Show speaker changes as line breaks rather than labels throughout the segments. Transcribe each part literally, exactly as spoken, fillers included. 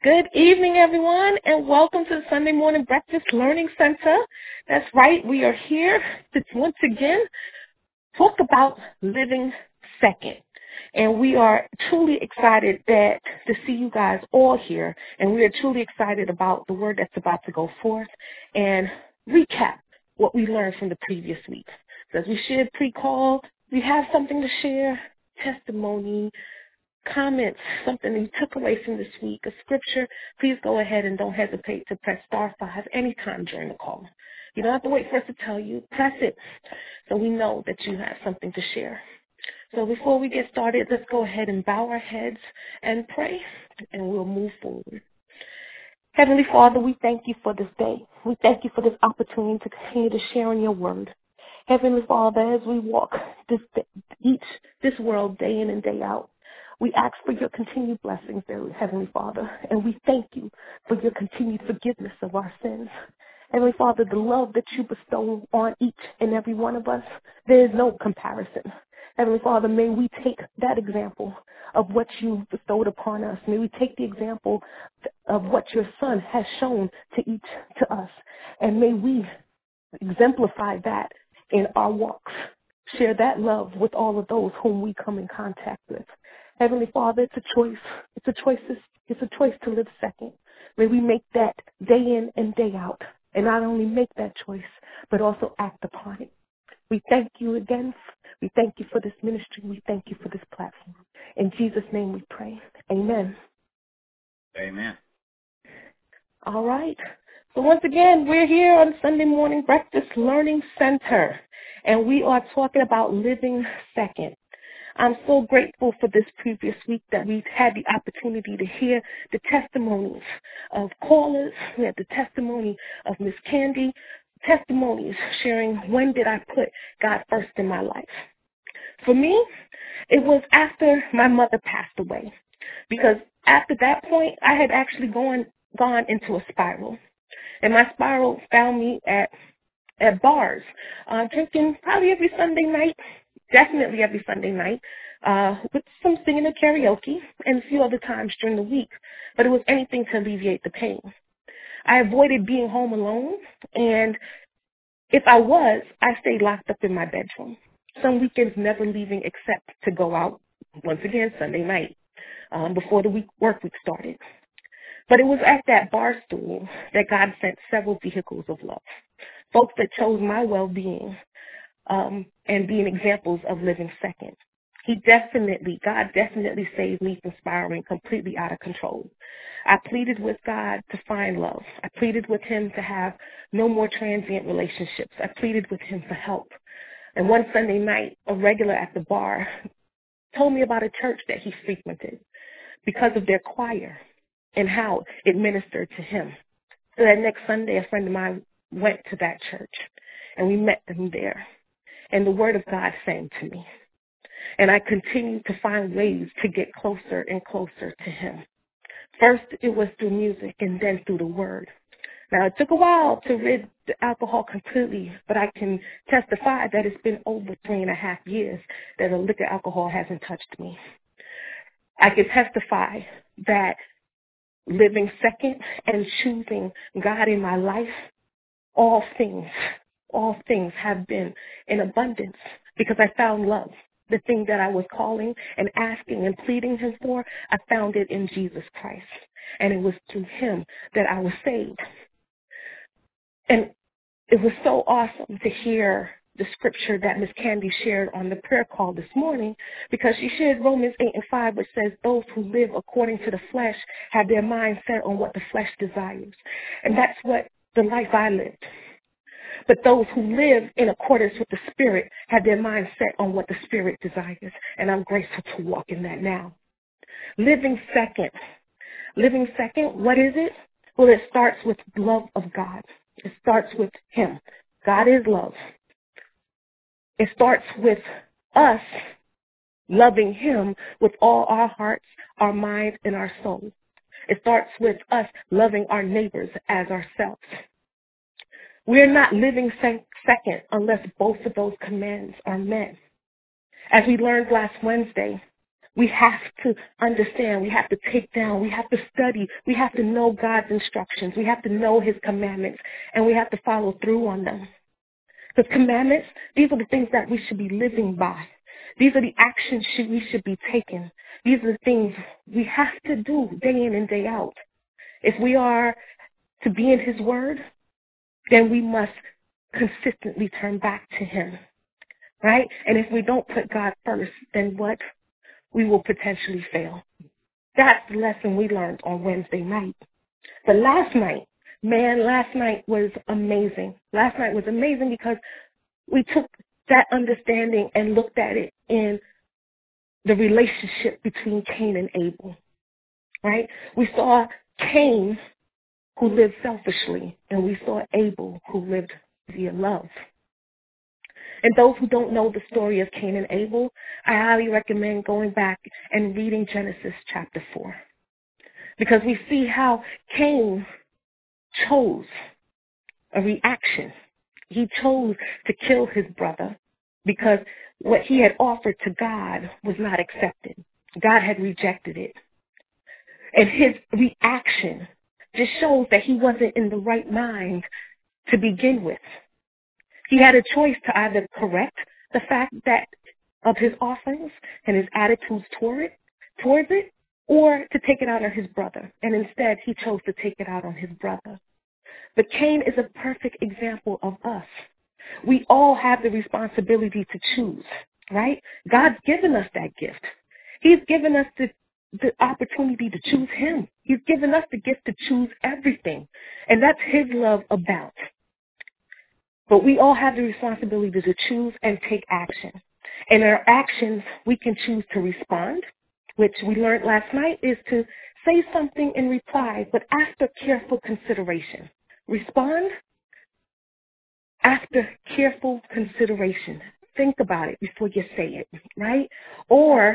Good evening, everyone, and welcome to the Sunday Morning Breakfast Learning Center. That's right, we are here to once again talk about living second. And we are truly excited that to see you guys all here, and we are truly excited about the word that's about to go forth and recap what we learned from the previous week. So as we shared pre-call, we have something to share, testimony, comments, something you took away from this week, a scripture, please go ahead and don't hesitate to press star five anytime during the call. You don't have to wait for us to tell you. Press it so we know that you have something to share. So before we get started, let's go ahead and bow our heads and pray, and we'll move forward. Heavenly Father, we thank you for this day. We thank you for this opportunity to continue to share in your word. Heavenly Father, as we walk this each this world day in and day out, we ask for your continued blessings, dear Heavenly Father, and we thank you for your continued forgiveness of our sins. Heavenly Father, the love that you bestow on each and every one of us, there is no comparison. Heavenly Father, may we take that example of what you bestowed upon us. May we take the example of what your Son has shown to each to us, and may we exemplify that in our walks. Share that love with all of those whom we come in contact with. Heavenly Father, it's a choice. It's a choice. It's a choice to live second. May we make that day in and day out, and not only make that choice, but also act upon it. We thank you again. We thank you for this ministry. We thank you for this platform. In Jesus' name we pray. Amen.
Amen.
All right. So once again, we're here on Sunday Morning Breakfast Learning Center, and we are talking about living second. I'm so grateful for this previous week that we've had the opportunity to hear the testimonies of callers. We had the testimony of Miss Candy, testimonies sharing when did I put God first in my life. For me, it was after my mother passed away, because after that point, I had actually gone gone into a spiral, and my spiral found me at at bars, uh, drinking probably every Sunday night. Definitely every Sunday night, uh, with some singing and karaoke and a few other times during the week, but it was anything to alleviate the pain. I avoided being home alone, and if I was, I stayed locked up in my bedroom. Some weekends never leaving except to go out, once again, Sunday night, um, before the week work week started. But it was at that bar stool that God sent several vehicles of love, folks that chose my well-being, Um, and being examples of living second. He definitely, God definitely saved me from spiraling completely out of control. I pleaded with God to find love. I pleaded with him to have no more transient relationships. I pleaded with him for help. And one Sunday night, a regular at the bar told me about a church that he frequented because of their choir and how it ministered to him. So that next Sunday, a friend of mine went to that church, and we met them there. And the word of God sang to me. And I continued to find ways to get closer and closer to him. First, it was through music, and then through the word. Now, it took a while to rid the alcohol completely, but I can testify that it's been over three and a half years that a liquor alcohol hasn't touched me. I can testify that living second and choosing God in my life, all things All things have been in abundance because I found love. The thing that I was calling and asking and pleading him for, I found it in Jesus Christ. And it was through him that I was saved. And it was so awesome to hear the scripture that Miss Candy shared on the prayer call this morning, because she shared Romans eight and five, which says, those who live according to the flesh have their mind set on what the flesh desires. And that's what the life I lived. But those who live in accordance with the Spirit have their mind set on what the Spirit desires. And I'm grateful to walk in that now. Living second. Living second, what is it? Well, it starts with love of God. It starts with him. God is love. It starts with us loving him with all our hearts, our minds, and our soul. It starts with us loving our neighbors as ourselves. We're not living second unless both of those commands are met. As we learned last Wednesday, We have to understand. We have to take down. We have to study. We have to know God's instructions. We have to know his commandments, and we have to follow through on them. Because commandments, these are the things that we should be living by. These are the actions should, we should be taking. These are the things we have to do day in and day out. If we are to be in his word, then we must consistently turn back to him, right? And if we don't put God first, then what? We will potentially fail. That's the lesson we learned on Wednesday night. But last night, man, last night was amazing. Last night was amazing because we took that understanding and looked at it in the relationship between Cain and Abel, right? We saw Cain, who lived selfishly, and we saw Abel, who lived via love. And those who don't know the story of Cain and Abel, I highly recommend going back and reading Genesis chapter four. Because we see how Cain chose a reaction. He chose to kill his brother because what he had offered to God was not accepted. God had rejected it. And his reaction just shows that he wasn't in the right mind to begin with. He had a choice to either correct the fact that of his offerings and his attitudes toward it, towards it, or to take it out on his brother. And instead, he chose to take it out on his brother. But Cain is a perfect example of us. We all have the responsibility to choose, right? God's given us that gift. He's given us the, the opportunity to choose him. He's given us the gift to choose everything. And that's his love about. But we all have the responsibility to choose and take action. And in our actions, we can choose to respond, which we learned last night is to say something in reply, but after careful consideration. Respond after careful consideration. Think about it before you say it, right? Or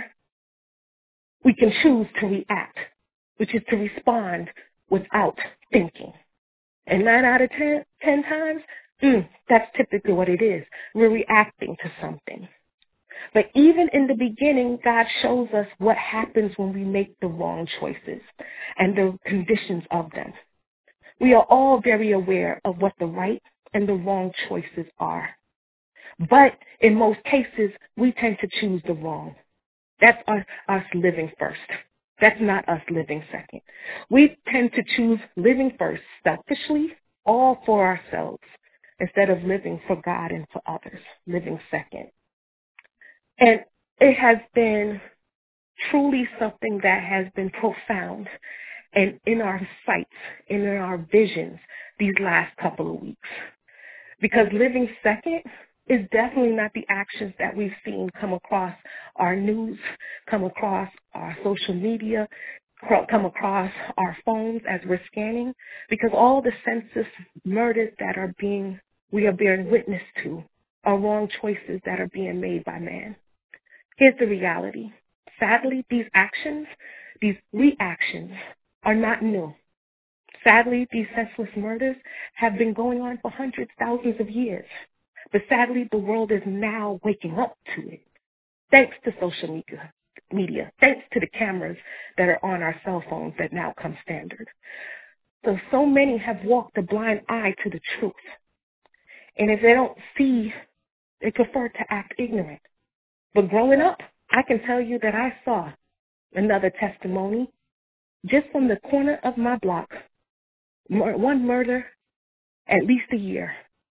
we can choose to react, which is to respond without thinking. And nine out of ten, ten times, mm, that's typically what it is. We're reacting to something. But even in the beginning, God shows us what happens when we make the wrong choices and the conditions of them. We are all very aware of what the right and the wrong choices are. But in most cases, we tend to choose the wrong. That's us, us living first. That's not us living second. We tend to choose living first selfishly, all for ourselves, instead of living for God and for others, living second. And it has been truly something that has been profound and in our sights and in our visions these last couple of weeks. Because living second is definitely not the actions that we've seen come across our news, come across our social media, come across our phones as we're scanning, because all the senseless murders that are being, we are bearing witness to are wrong choices that are being made by man. Here's the reality. Sadly, these actions, these reactions are not new. Sadly, these senseless murders have been going on for hundreds, thousands of years. But sadly, the world is now waking up to it. Thanks to social media, media, thanks to the cameras that are on our cell phones that now come standard. So, so many have walked a blind eye to the truth. And if they don't see, they prefer to act ignorant. But growing up, I can tell you that I saw another testimony just from the corner of my block. One murder, at least a year.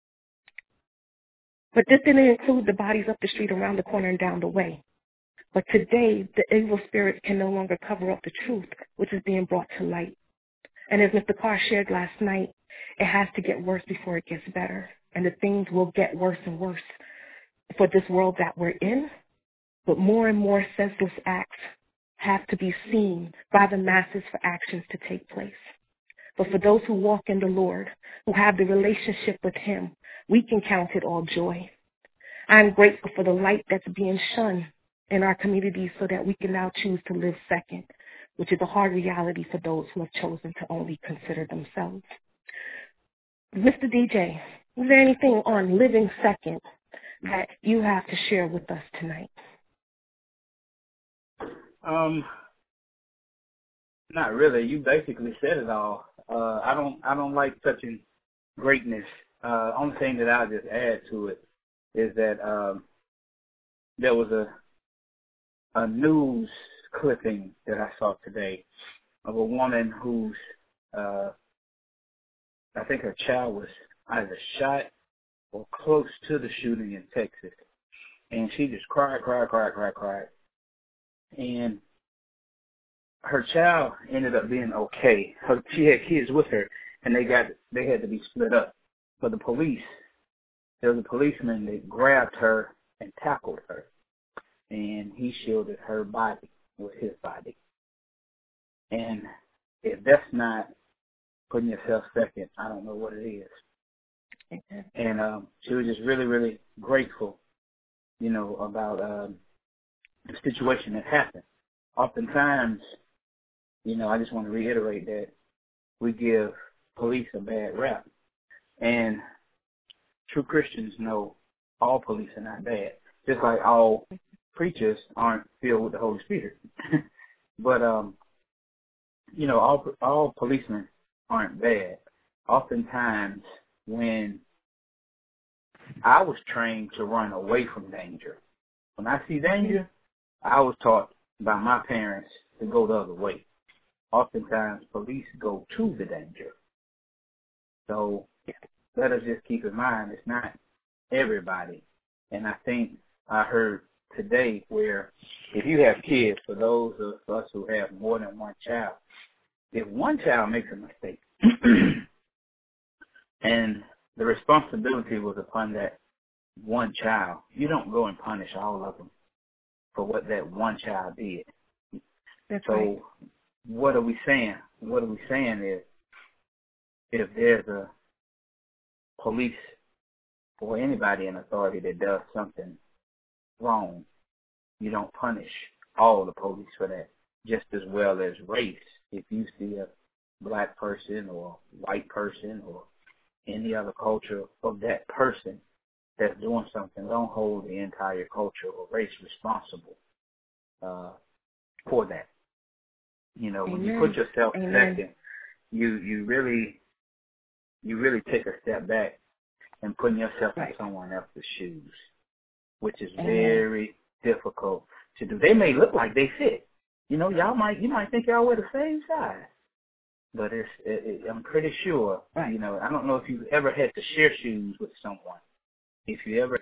But this didn't include the bodies up the street, around the corner, and down the way. But today, the evil spirits can no longer cover up the truth, which is being brought to light. And as Mister Carr shared last night, it has to get worse before it gets better. And the things will get worse and worse for this world that we're in. But more and more senseless acts have to be seen by the masses for actions to take place. But for those who walk in the Lord, who have the relationship with him, we can count it all joy. I'm grateful for the light that's being shone in our community so that we can now choose to live second, which is a hard reality for those who have chosen to only consider themselves. Mister D J, is there anything on living second that you have to share with us tonight?
Um, not really. You basically said it all. Uh, I don't, I don't like touching greatness. Uh, only thing that I'll just add to it is that um, there was a a news clipping that I saw today of a woman who's, uh, I think her child was either shot or close to the shooting in Texas, and she just cried, cried, cried, cried, cried, and her child ended up being okay. Her, she had kids with her, and they got they had to be split up. But the police, there was a policeman that grabbed her and tackled her, and he shielded her body with his body. And if that's not putting yourself second, I don't know what it is. Mm-hmm. And um, she was just really, really grateful, you know, about um, the situation that happened. Oftentimes, you know, I just want to reiterate that we give police a bad rap. And true Christians know all police are not bad, just like all preachers aren't filled with the Holy Spirit. But, um, you know, all all policemen aren't bad. Oftentimes, when I was trained to run away from danger, when I see danger, I was taught by my parents to go the other way. Oftentimes, police go to the danger. So let us just keep in mind it's not everybody. And I think I heard today where if you have kids, for those of us who have more than one child, if one child makes a mistake and the responsibility was upon that one child, you don't go and punish all of them for what that one child did.
That's
so
right.
what are we saying? What are we saying is if there's a police or anybody in authority that does something wrong, you don't punish all the police for that, just as well as race. If you see a black person or white person or any other culture of that person that's doing something, don't hold the entire culture or race responsible uh, for that. You know,
Amen.
when you put yourself
Amen.
second, you you really you really take a step back and putting yourself
right.
in someone else's shoes, which is
Amen.
very difficult to do. They may look like they fit. You know, y'all might you might think y'all wear the same size, but it's it, it, I'm pretty sure.
Right.
You know, I don't know if you ever had to share shoes with someone. If you ever.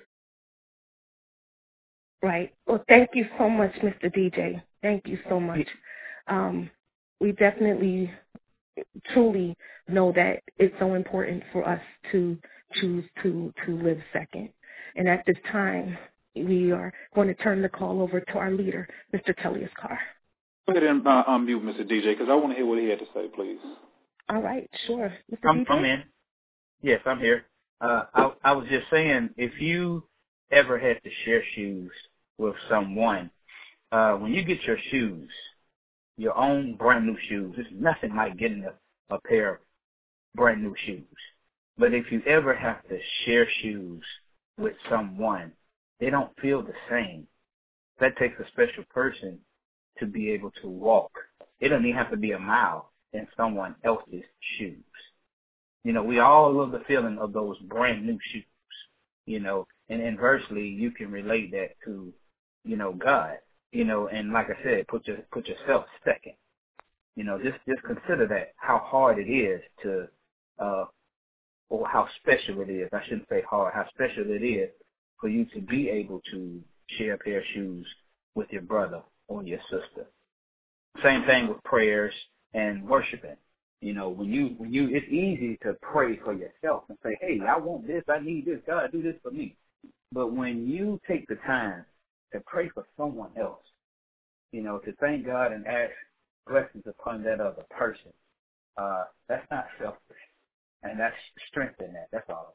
Right. Well, thank you so much, Mister D J. Thank you so much. Um, we definitely, truly know that it's so important for us to choose to, to live second. And at this time, we are going to turn the call over to our leader, Mister Tellius Carr.
Go ahead and uh, unmute Mister D J, because I want to hear what he had to say, please.
All right, sure. Mister
I'm,
D J?
I'm in. Yes, I'm here. Uh, I, I was just saying, if you ever had to share shoes with someone, uh, when you get your shoes, your own brand new shoes, it's nothing like getting a, a pair of brand new shoes. But if you ever have to share shoes with someone, they don't feel the same. That takes a special person to be able to walk. It doesn't even have to be a mile in someone else's shoes. You know, we all love the feeling of those brand new shoes, you know, and inversely you can relate that to, you know, God, you know, and like I said, put your, put yourself second. You know, just, just consider that, how hard it is to, uh, or how special it is. I shouldn't say hard, how special it is for you to be able to share a pair of shoes with your brother or your sister. Same thing with prayers and worshiping. You know, when you, when you, it's easy to pray for yourself and say, hey, I want this, I need this, God, do this for me. But when you take the time to pray for someone else, you know, to thank God and ask blessings upon that other person, uh, that's not selfish. And that's strength in that. That's all.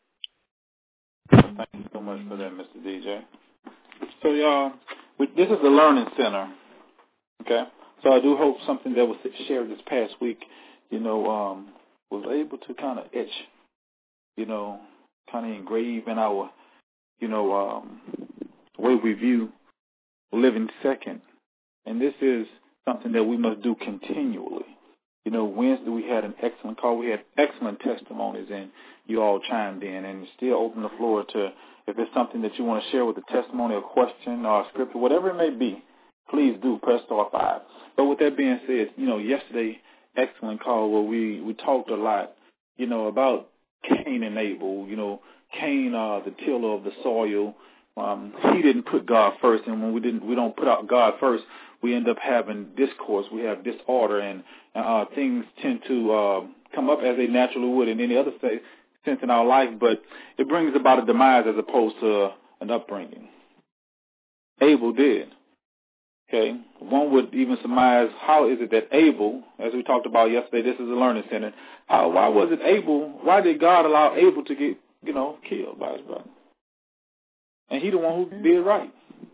Thank you so much for that, Mister D J. So, y'all, this is the Learning Center, okay? So I do hope something that was shared this past week, you know, um, was able to kind of etch, you know, kind of engrave in our, you know, um, way we view living second And this is something that we must do continually. You know, Wednesday we had an excellent call. We had excellent testimonies, and you all chimed in. And still open the floor to, if it's something that you want to share with a testimony, a question, or a scripture, whatever it may be, please do press star five. But with that being said, you know, yesterday, excellent call where we, we talked a lot, you know, about Cain and Abel. You know, Cain, uh, the tiller of the soil, um, he didn't put God first, and when we didn't, we don't put out God first, we end up having discourse. We have disorder, and uh, things tend to uh, come up as they naturally would in any other sense in our life. But it brings about a demise as opposed to an upbringing. Abel did. Okay, one would even surmise, how is it that Abel, as we talked about yesterday, this is a learning center, how, why was it Abel, why did God allow Abel to get, you know, killed by his brother? And he the one who did right.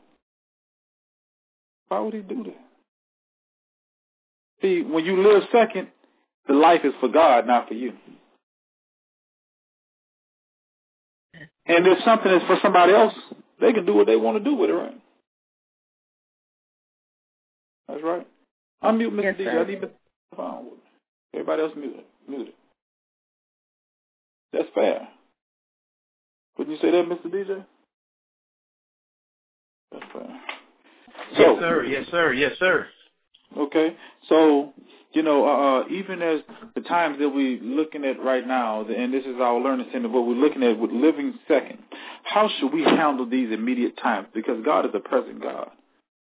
Why would he do that? See, when you live second, the life is for God, not for you. And if something is for somebody else, they can do what they want to do with it, right? That's right. Unmute Mister
Yes,
D J. I need the phone. Everybody else mute it. Mute it. That's fair. Wouldn't you say that, Mister D J? That's fair. So,
yes, sir. Yes, sir. Yes, sir.
Okay. So, you know, uh, even as the times that we're looking at right now, and this is our learning center, what we're looking at with living second, how should we handle these immediate times? Because God is a present God.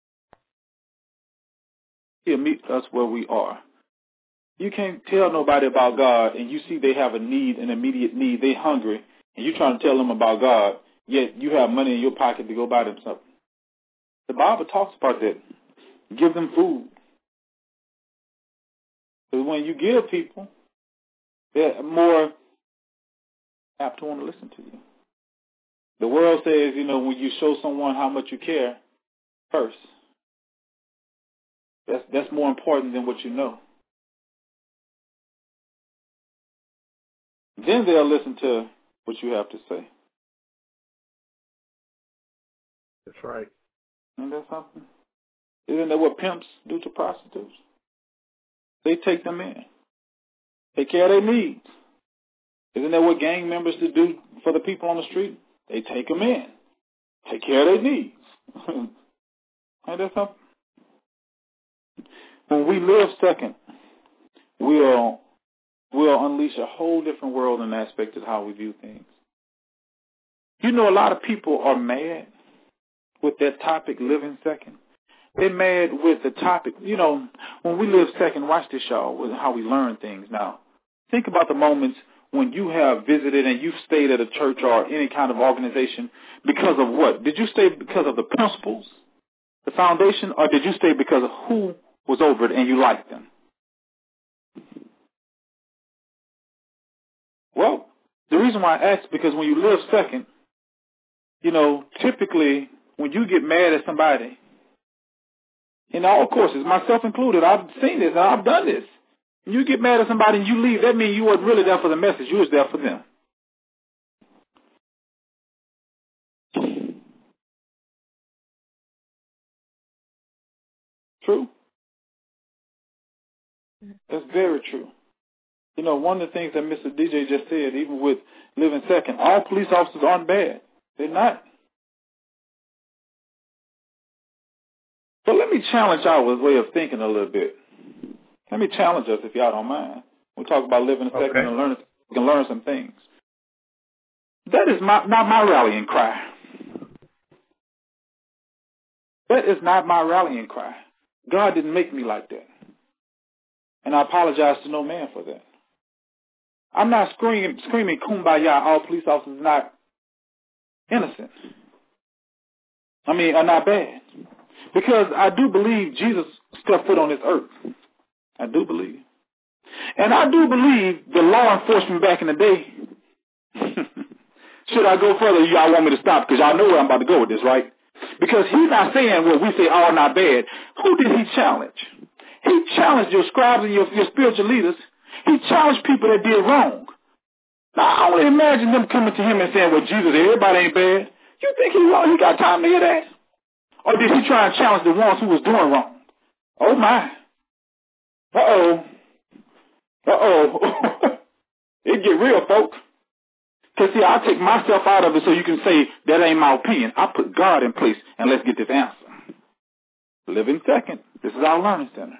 He'll meet us where we are. You can't tell nobody about God, and you see they have a need, an immediate need, they hungry, and you're trying to tell them about God, yet you have money in your pocket to go buy them something. The Bible talks about that. Give them food. Because when you give people, they're more apt to want to listen to you. The world says, you know, when you show someone how much you care first, that's that's more important than what you know. Then they'll listen to what you have to say.
That's right.
Isn't that something? Isn't that what pimps do to prostitutes? They take them in. Take care of their needs. Isn't that what gang members do for the people on the street? They take them in. Take care of their needs. Ain't that something? When we live second, we'll, we'll unleash a whole different world and aspect of how we view things. You know, a lot of people are mad with that topic, living second. They're mad with the topic. You know, when we live second, watch this, y'all, with how we learn things. Now, think about the moments when you have visited and you've stayed at a church or any kind of organization because of what? Did you stay because of the principles, the foundation, or did you stay because of who was over it and you liked them? Well, the reason why I ask is because when you live second, you know, typically when you get mad at somebody, in all courses, myself included, I've seen this, I've done this. When you get mad at somebody and you leave, that means you weren't really there for the message. You was there for them. True? That's very true. You know, one of the things that Mister D J just said, even with living second, all police officers aren't bad. They're not. So let me challenge our way of thinking a little bit. Let me challenge us, if y'all don't mind. We talk about living second okay. and learn, we can learn some things. That is my, not my rallying cry. That is not my rallying cry. God didn't make me like that. And I apologize to no man for that. I'm not screaming, screaming kumbaya, all police officers are not innocent. I mean, are not bad. Because I do believe Jesus stepped foot on this earth. I do believe. And I do believe the law enforcement back in the day, should I go further, y'all want me to stop because y'all know where I'm about to go with this, right? Because he's not saying what we say, all not bad. Who did he challenge? He challenged your scribes and your, your spiritual leaders. He challenged people that did wrong. Now, I only imagine them coming to him and saying, well, Jesus, everybody ain't bad. You think he, he got time to hear that? Or did he try and challenge the ones who was doing wrong? Oh, my. Uh-oh. Uh-oh. It get real, folks. Because, see, I take myself out of it so you can say that ain't my opinion. I put God in place, and let's get this answer. Living second. This is our learning center.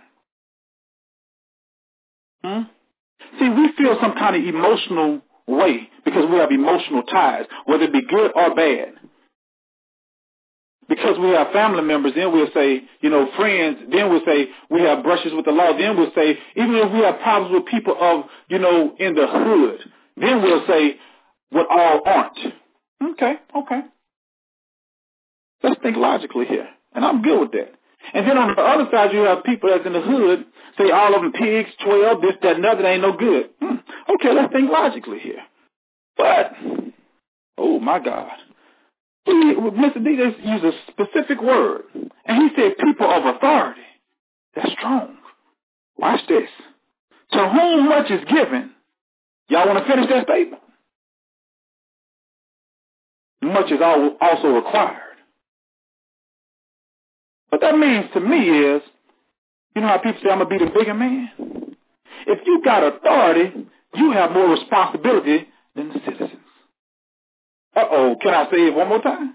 Hmm? See, we feel some kind of emotional way because we have emotional ties, whether it be good or bad. Because we have family members, then we'll say, you know, friends, then we'll say we have brushes with the law, then we'll say, even if we have problems with people of, you know, in the hood, then we'll say what all aren't. Okay, okay. Let's think logically here, and I'm good with that. And then on the other side, you have people that's in the hood, say all of them pigs, twelve, this, that, and other, ain't no good. Hmm. Okay, let's think logically here. But, oh, my God. He, Mister D just used a specific word, and he said people of authority. That's strong. Watch this. To whom much is given, y'all want to finish that statement? Much is also required. What that means to me is, you know how people say, I'm going to be the bigger man? If you got authority, you have more responsibility than the citizens. Uh-oh, can I say it one more time?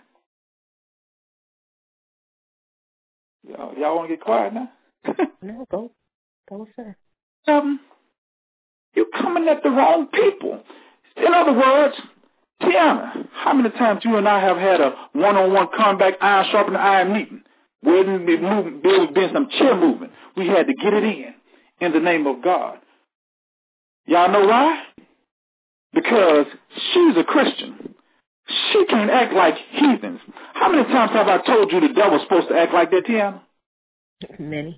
Y'all, y'all want to get quiet now?
No, go. Go, sir.
Um, you're coming at the wrong people. In other words, Tiana, how many times you and I have had a one-on-one comeback, iron sharpening iron meeting? Where there was been some chair movement. We had to get it in, in the name of God. Y'all know why? Because she's a Christian. She can't act like heathens. How many times have I told you the devil's supposed to act like that, Tiana?
Many.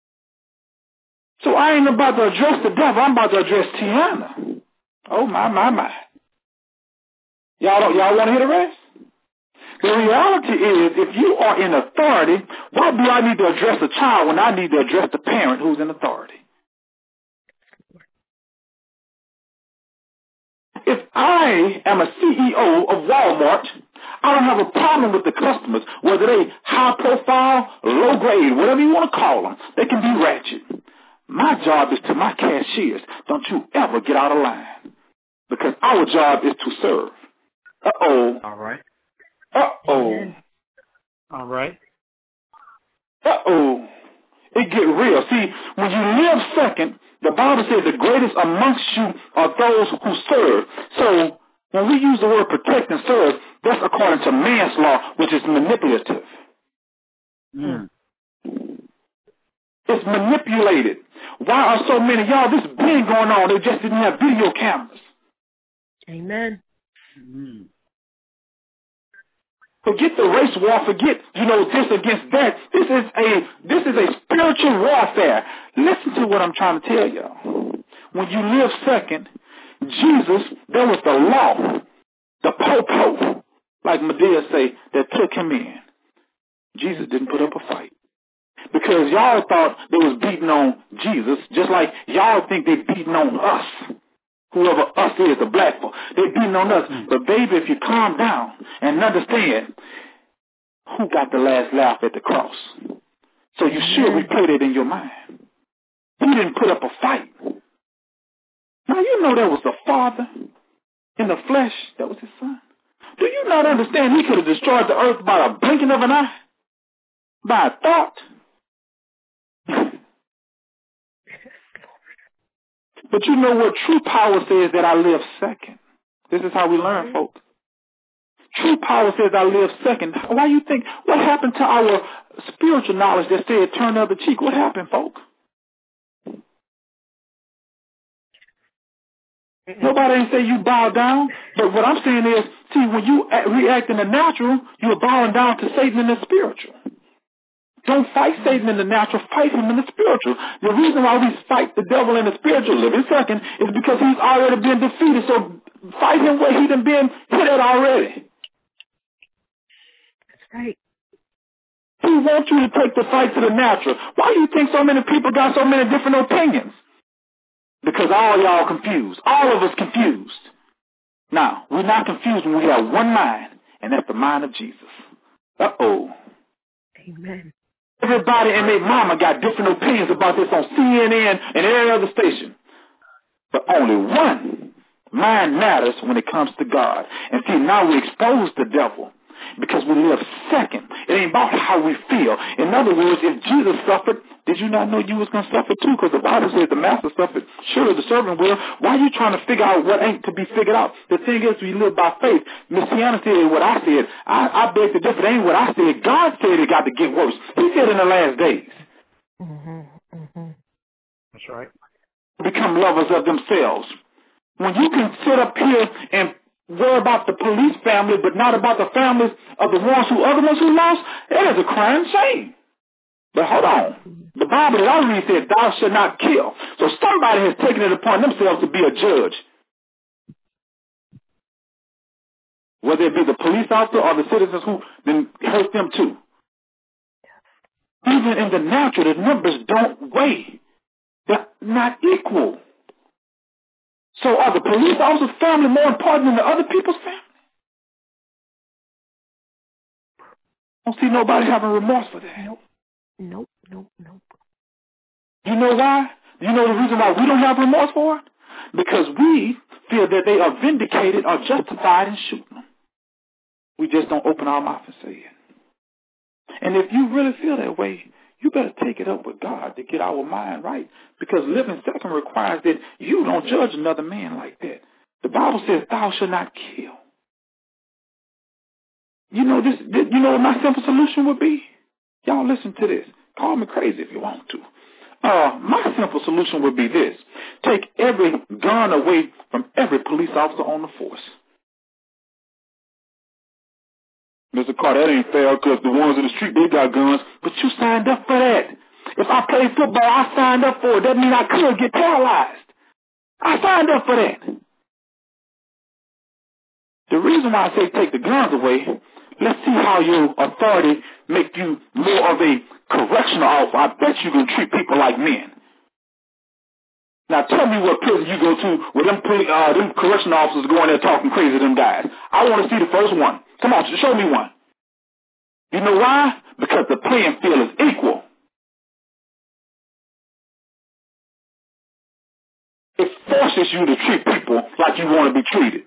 So I ain't about to address the devil. I'm about to address Tiana. Oh, my, my, my. Y'all don't, y'all want to hear the rest? The reality is, if you are in authority, why do I need to address a child when I need to address the parent who's in authority? If I am a C E O of Walmart, I don't have a problem with the customers, whether they high profile, low grade, whatever you want to call them. They can be ratchet. My job is to my cashiers, don't you ever get out of line, because our job is to serve. Uh-oh.
All right.
Uh-oh.
All right.
Uh-oh. It get real. See, when you live second, the Bible says the greatest amongst you are those who serve. So when we use the word protect and serve, that's according to man's law, which is manipulative.
Mm.
It's manipulated. Why are so many, y'all, this been going on, they just didn't have video cameras.
Amen.
Mm.
Forget the race war, forget, you know, this against that. This is a this is a spiritual warfare. Listen to what I'm trying to tell y'all. When you live second, Jesus, there was the law, the popo, like Medea say, that took him in. Jesus didn't put up a fight. Because y'all thought they was beating on Jesus, just like y'all think they beating on us. Whoever us is, the black folk, they beating on us. Mm. But baby, if you calm down and understand who got the last laugh at the cross, so you should replay it in your mind. He didn't put up a fight. Now you know there was a Father in the flesh, that was his son. Do you not understand he could have destroyed the earth by a blinking of an eye? By a thought? But you know what true power says, that I live second. This is how we learn, folks. True power says I live second. Why you think, what happened to our spiritual knowledge that said turn the other cheek? What happened, folks? Nobody ain't say you bow down. But what I'm saying is, see, when you react in the natural, you're bowing down to Satan in the spiritual. Don't fight Satan in the natural, fight him in the spiritual. The reason why we fight the devil in the spiritual, living second, is because he's already been defeated. So fight him where he done been hit at already.
That's right.
He wants you to take the fight to the natural. Why do you think so many people got so many different opinions? Because all y'all confused. All of us confused. Now, we're not confused when we have one mind, and that's the mind of Jesus. Uh-oh.
Amen.
Everybody and their mama got different opinions about this on C N N and every other station. But only one mind matters when it comes to God. And see, now we expose the devil because we live second. It ain't about how we feel. In other words, if Jesus suffered, did you not know you was going to suffer too? Because the Bible says the master suffered, surely the servant will. Why are you trying to figure out what ain't to be figured out? The thing is, we live by faith. Messiah said what I said. I, I beg to differ. It ain't what I said. God said it got to get worse. He said in the last days.
Mm-hmm. Mm-hmm.
That's right.
Become lovers of themselves. When you can sit up here and worry about the police family, but not about the families of the ones who other ones who lost, that is a crying shame. But hold on. The Bible that I read said, thou shalt not kill. So somebody has taken it upon themselves to be a judge. Whether it be the police officer or the citizens who then hurt them too. Even in the natural, the numbers don't weigh. They're not equal. So are the police officer's family more important than the other people's family? I don't see nobody having remorse for that.
Nope. Nope. Nope. Nope.
You know why? You know the reason why we don't have remorse for it? Because we feel that they are vindicated or justified in shooting them. We just don't open our mouth and say it. And if you really feel that way, you better take it up with God to get our mind right. Because living second requires that you don't judge another man like that. The Bible says, thou shalt not kill. You know this, this. You know what my simple solution would be? Y'all listen to this. Call me crazy if you want to. Uh, my simple solution would be this. Take every gun away from every police officer on the force. Mister Carter, that ain't fair because the ones in the street, they got guns, but you signed up for that. If I played football, I signed up for it. That means I could get paralyzed. I signed up for that. The reason why I say take the guns away, let's see how your authority make you more of a correctional officer. I bet you can treat people like men. Now tell me what prison you go to where them, uh, them correctional officers go in there talking crazy to them guys. I want to see the first one. Come on, show me one. You know why? Because the playing field is equal. It forces you to treat people like you want to be treated.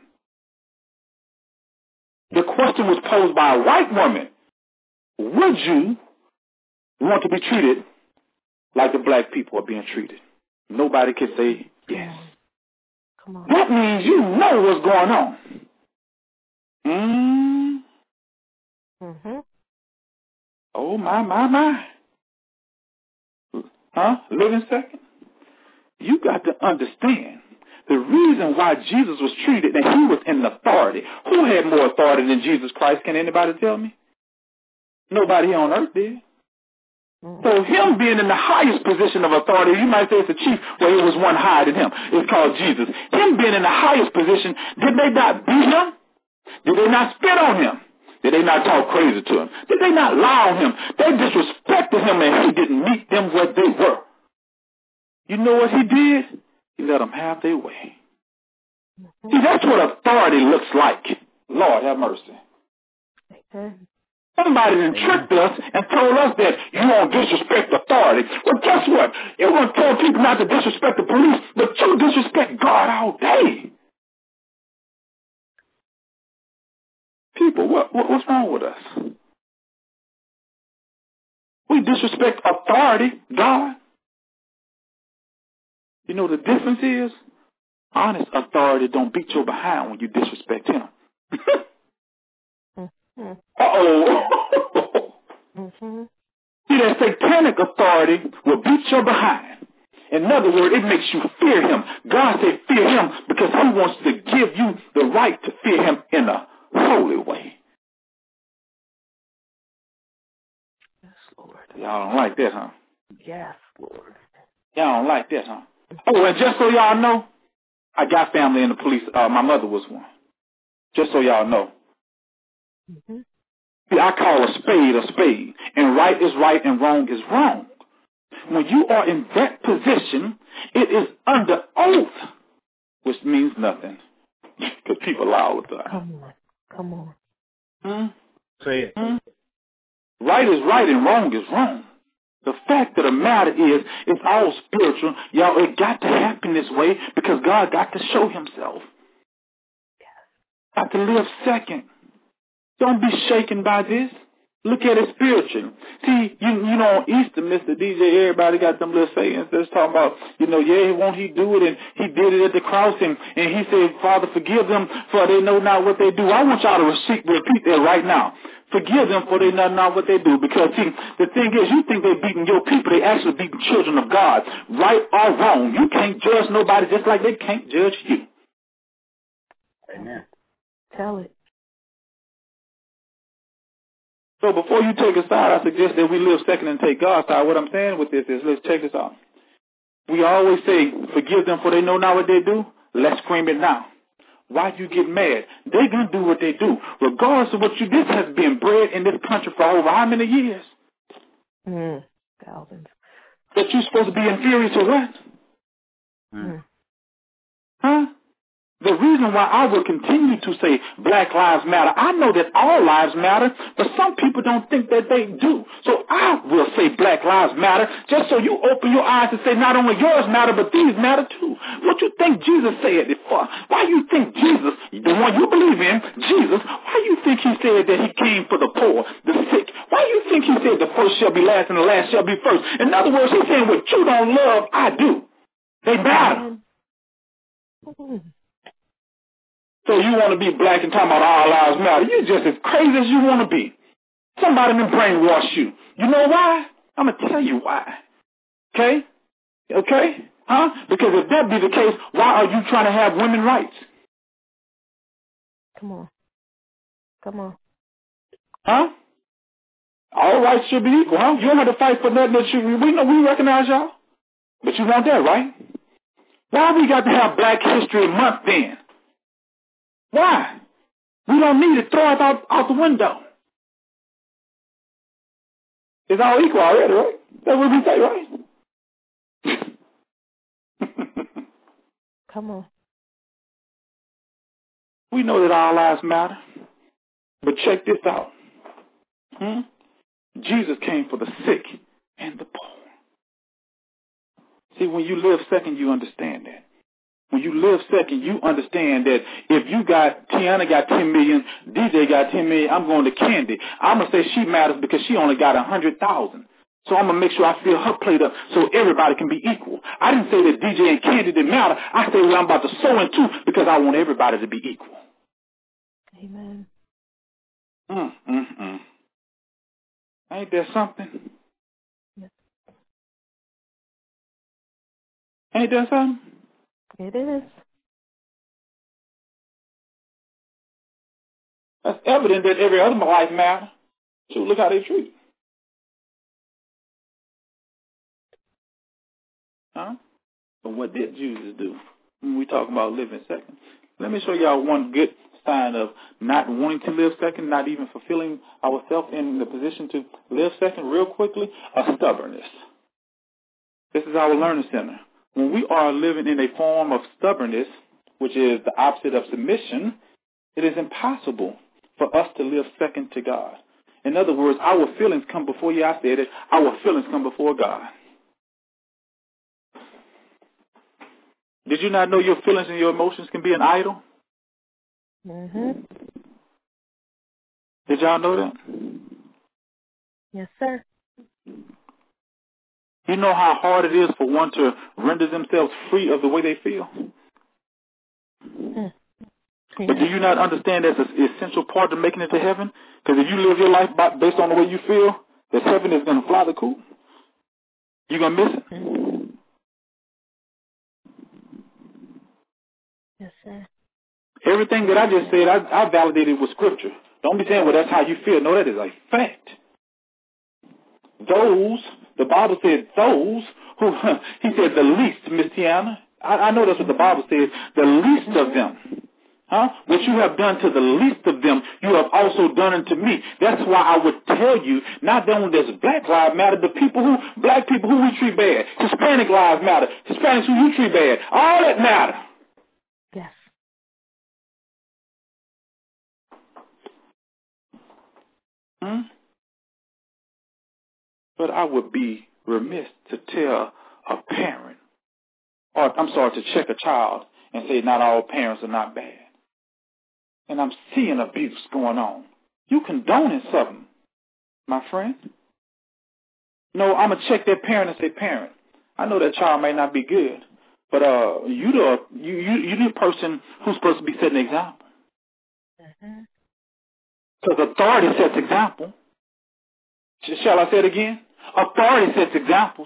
The question was posed by a white woman. Would you want to be treated like the black people are being treated? Nobody can say yes.
Come on.
That means you know what's going on. Mm.
Mm-hmm.
Oh, my, my, my. Huh? Living second? You got to understand the reason why Jesus was treated, that he was in authority. Who had more authority than Jesus Christ? Can anybody tell me? Nobody here on earth did. Mm-hmm. So him being in the highest position of authority, you might say it's a chief, well, it was one higher than him. It's called Jesus. Him being in the highest position, did they not beat him? Did they not spit on him? Did they not talk crazy to him? Did they not lie on him? They disrespected him and he didn't meet them where they were. You know what he did? He let them have their way. Mm-hmm. See, that's what authority looks like. Lord have mercy.
Okay.
Somebody done tricked us and told us that you don't disrespect authority. Well, guess what? You're going to tell people not to disrespect the police, but you disrespect God all day. People, what, what what's wrong with us? We disrespect authority, God. You know the difference is, honest authority don't beat your behind when you disrespect him.
mm-hmm.
Uh-oh.
mm-hmm.
See, that satanic authority will beat your behind. In other words, it makes you fear him. God said fear him because he wants to give you the right to fear him in a holy way.
Yes, Lord.
Y'all don't like that, huh?
Yes, Lord.
Y'all don't like that, huh? Oh, and just so y'all know, I got family in the police. Uh, my mother was one. Just so y'all know.
Mm-hmm.
See, I call a spade a spade, and right is right and wrong is wrong. When you are in that position, it is under oath, which means nothing. Because people lie all the time.
Come on. Come on.
Hmm?
Say it.
Hmm? Right is right and wrong is wrong. The fact of the matter is, it's all spiritual. Y'all, it got to happen this way because God got to show himself. Got to live second. Don't be shaken by this. Look at it spiritually. See, you you know, on Easter, Mister D J, everybody got them little sayings that's talking about, you know, yeah, won't he do it? And he did it at the cross. And, and he said, Father, forgive them for they know not what they do. I want y'all to repeat, repeat that right now. Forgive them for they know not what they do. Because, see, the thing is, you think they're beating your people. They actually beating children of God. Right or wrong. You can't judge nobody just like they can't judge you.
Amen.
Tell it.
So before you take a side, I suggest that we live second and take God's side. What I'm saying with this is, let's check this out. We always say, forgive them for they know not what they do. Let's scream it now. Why you get mad? They're going to do what they do. Regardless of what you did, has been bred in this country for over how many years?
Mm, thousands.
That you're supposed to be inferior to what?
Mm.
Huh? The reason why I will continue to say Black Lives Matter, I know that all lives matter, but some people don't think that they do. So I will say Black Lives Matter just so you open your eyes and say not only yours matter, but these matter too. What you think Jesus said it for? Why you think Jesus, the one you believe in, Jesus, why you think he said that he came for the poor, the sick? Why you think he said the first shall be last and the last shall be first? In other words, he's saying what you don't love, I do. They matter.
Mm.
So you want to be black and talking about all lives matter. You're just as crazy as you want to be. Somebody done brainwash you. You know why? I'm going to tell you why. Okay? Okay? Huh? Because if that be the case, why are you trying to have women's rights?
Come on. Come on.
Huh? All rights should be equal, huh? You don't have to fight for nothing that you, we know we recognize y'all. But you want that, right? Why we got to have Black History Month then? Why? We don't need to throw it out, out the window. It's all equal already, right? That's what we say, right?
Come on.
We know that our lives matter. But check this out. Hmm? Jesus came for the sick and the poor. See, when you live second, you understand that. When you live second, you understand that if you got, Tiana got ten million, D J got ten million, I'm going to Candy. I'm going to say she matters because she only got one hundred thousand. So I'm going to make sure I fill her plate up so everybody can be equal. I didn't say that D J and Candy didn't matter. I said well, I'm about to sow in too because I want everybody to be equal.
Amen.
Mm, mm, mm. Ain't that something?
Yes.
Ain't that something?
It is.
That's evident that every other life matters. So look how they treat it. Huh? But what did Jesus do when we talk about living second? Let me show y'all one good sign of not wanting to live second, not even fulfilling ourselves in the position to live second real quickly, a stubbornness. This is our learning center. When we are living in a form of stubbornness, which is the opposite of submission, it is impossible for us to live second to God. In other words, our feelings come before you. I said it. Our feelings come before God. Did you not know your feelings and your emotions can be an idol?
Mm-hmm.
Did y'all know that?
Yes, sir.
You know how hard it is for one to render themselves free of the way they feel?
Mm. Yeah.
But do you not understand that's an essential part of making it to heaven? Because if you live your life by, based on the way you feel, that heaven is going to fly the coop. You're going to miss it.
Mm. Yes, sir.
Everything that I just said, I, I validated with scripture. Don't be saying, well, that's how you feel. No, that is a fact. Those, the Bible said those who, he said the least, Miss Tiana. I, I know that's what the Bible says, the least mm-hmm. of them. Huh? What you have done to the least of them, you have also done unto me. That's why I would tell you, not only does Black Lives Matter, the people who, black people who we treat bad, Hispanic lives matter, Hispanics who you treat bad, all that matter.
Yes.
Hmm? But I would be remiss to tell a parent, or I'm sorry, to check a child and say not all parents are not bad. And I'm seeing abuse going on. You condoning something, my friend. No, I'm going to check that parent and say, parent, I know that child may not be good, but uh, you the you you you the person who's supposed to be setting an example. Because mm-hmm. authority sets example. Shall I say it again? Authority sets examples.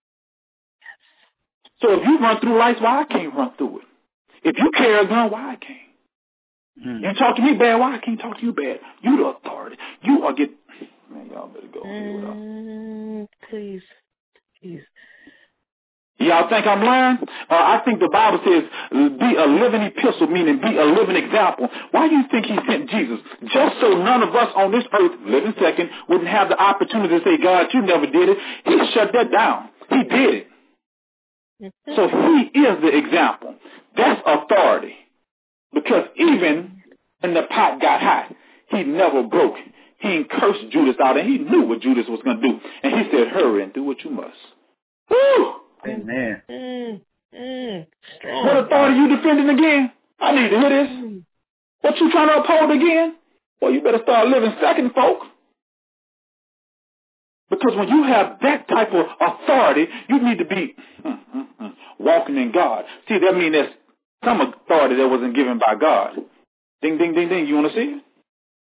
So if you run through life, why I can't run through it? If you carry a gun, why I can't? Mm-hmm. You talk to me bad, why I can't talk to you bad? You the authority. You are get. Man, y'all better go.
Mm, please, please.
Y'all think I'm lying? Uh, I think the Bible says be a living epistle, meaning be a living example. Why do you think he sent Jesus? Just so none of us on this earth, living second, wouldn't have the opportunity to say, God, you never did it. He shut that down. He did it. Mm-hmm. So he is the example. That's authority. Because even when the pot got hot, he never broke. He cursed Judas out, and he knew what Judas was going to do. And he said, hurry and do what you must. Woo!
Amen.
Mm, mm,
what authority you defending again? I need to hear this. Mm. What you trying to uphold again? Well, you better start living second, folk. Because when you have that type of authority, you need to be mm, mm, mm, walking in God. See, that means there's some authority that wasn't given by God. Ding, ding, ding, ding. You want to see it?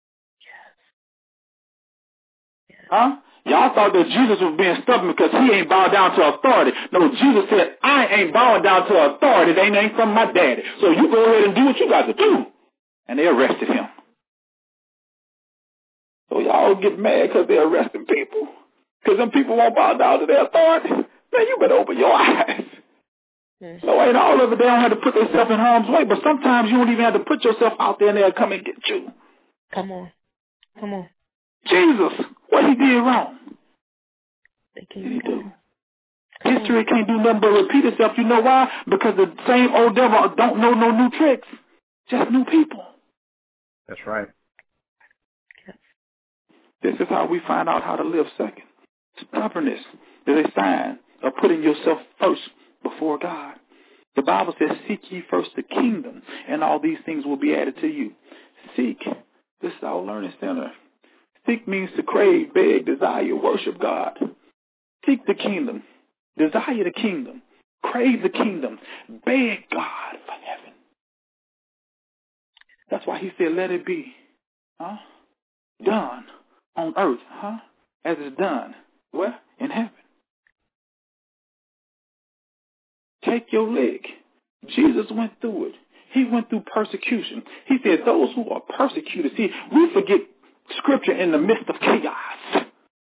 Huh? Y'all thought that Jesus was being stubborn because he ain't bowed down to authority. No, Jesus said, I ain't bowing down to authority. They ain't from my daddy. So you go ahead and do what you got to do. And they arrested him. So y'all get mad because they're arresting people. Because them people won't bow down to their authority. Man, you better open your eyes. Yes. So ain't all of it, they don't have to put themselves in harm's way. But sometimes you don't even have to put yourself out there and they'll come and get you.
Come on. Come on.
Jesus, what he did wrong?
They can't he do.
History can't do nothing but repeat itself. You know why? Because the same old devil don't know no new tricks. Just new people.
That's right.
This is how we find out how to live second. Stubbornness is a sign of putting yourself first before God. The Bible says, seek ye first the kingdom, and all these things will be added to you. Seek. This is our learning center. Seek means to crave, beg, desire, worship God. Seek the kingdom. Desire the kingdom. Crave the kingdom. Beg God for heaven. That's why he said, let it be huh? done on earth, huh? As it's done. Where? In heaven. Take your leg. Jesus went through it. He went through persecution. He said, those who are persecuted. See, we forget Scripture in the midst of chaos.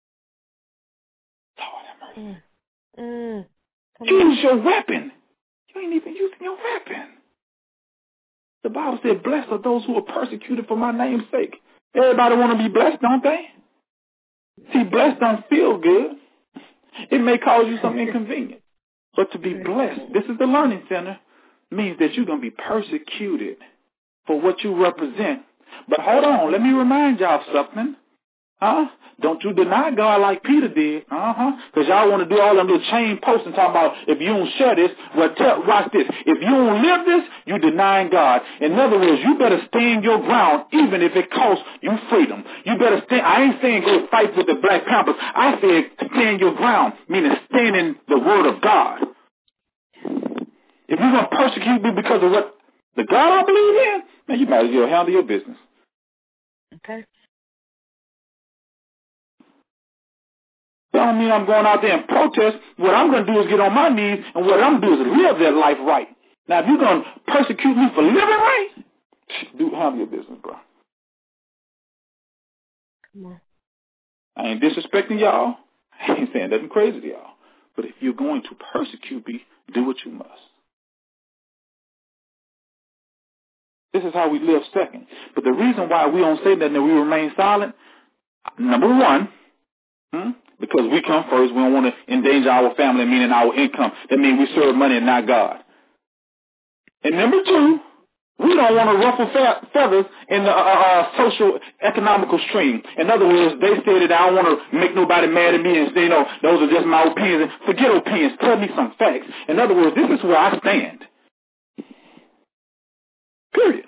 Lord have mercy. Mm. Mm. Use your weapon. You ain't even using your weapon. The Bible said, blessed are those who are persecuted for my name's sake. Everybody want to be blessed, don't they? See, blessed don't feel good. It may cause you some inconvenience. But to be blessed, this is the learning center, means that you're going to be persecuted for what you represent. But hold on, let me remind y'all of something. Huh? Don't you deny God like Peter did. Uh-huh. Because y'all want to do all them little chain posts and talk about if you don't share this, well, tell, watch this. If you don't live this, you denying God. In other words, you better stand your ground even if it costs you freedom. You better stand. I ain't saying go fight with the Black Panthers. I said stand your ground, meaning stand in the word of God. If you're going to persecute me because of what the God I believe in, man, you might as well handle your business.
Okay.
That don't mean I'm going out there and protest. What I'm going to do is get on my knees, and what I'm going to do is live that life right. Now, if you're going to persecute me for living right, do handle your business, bro.
Come on.
I ain't disrespecting y'all. I ain't saying nothing crazy to y'all. But if you're going to persecute me, do what you must. This is how we live second. But the reason why we don't say that and we remain silent, number one, hmm, because we come first, we don't want to endanger our family, meaning our income. That means we serve money and not God. And number two, We don't want to ruffle fe- feathers in the uh, uh, social economical stream. In other words, they said that I don't want to make nobody mad at me and say, you know, those are just my opinions. Forget opinions. Tell me some facts. In other words, this is where I stand. Period.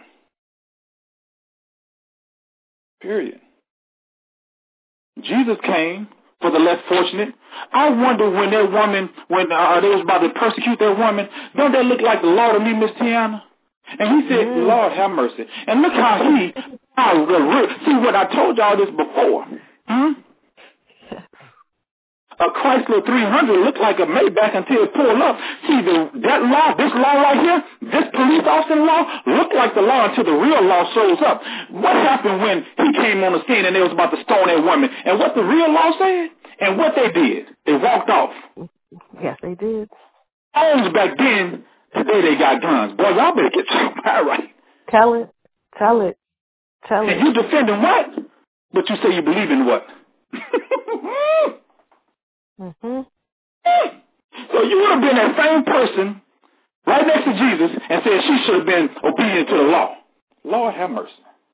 Period. Jesus came for the less fortunate. I wonder when that woman, when uh, they was about to persecute that woman, don't that look like the Lord to me, Miss Tiana? And he said, mm. Lord have mercy. And look how he, how, see what I told y'all this before. Hmm? A Chrysler three hundred looked like a Maybach until it pulled up. See, the, that law, this law right here, this police officer law, looked like the law until the real law shows up. What happened when he came on the scene and they was about to stone that woman? And what the real law said? And what they did? They walked off.
Yes, they did.
Homes back then, today they got guns. Boy, y'all better get your mind right.
Tell it. Tell it. Tell
and
it.
And you defending what? But you say you believe in what?
Mm-hmm.
So you would have been that same person right next to Jesus and said she should have been obedient to the law. Lord have mercy.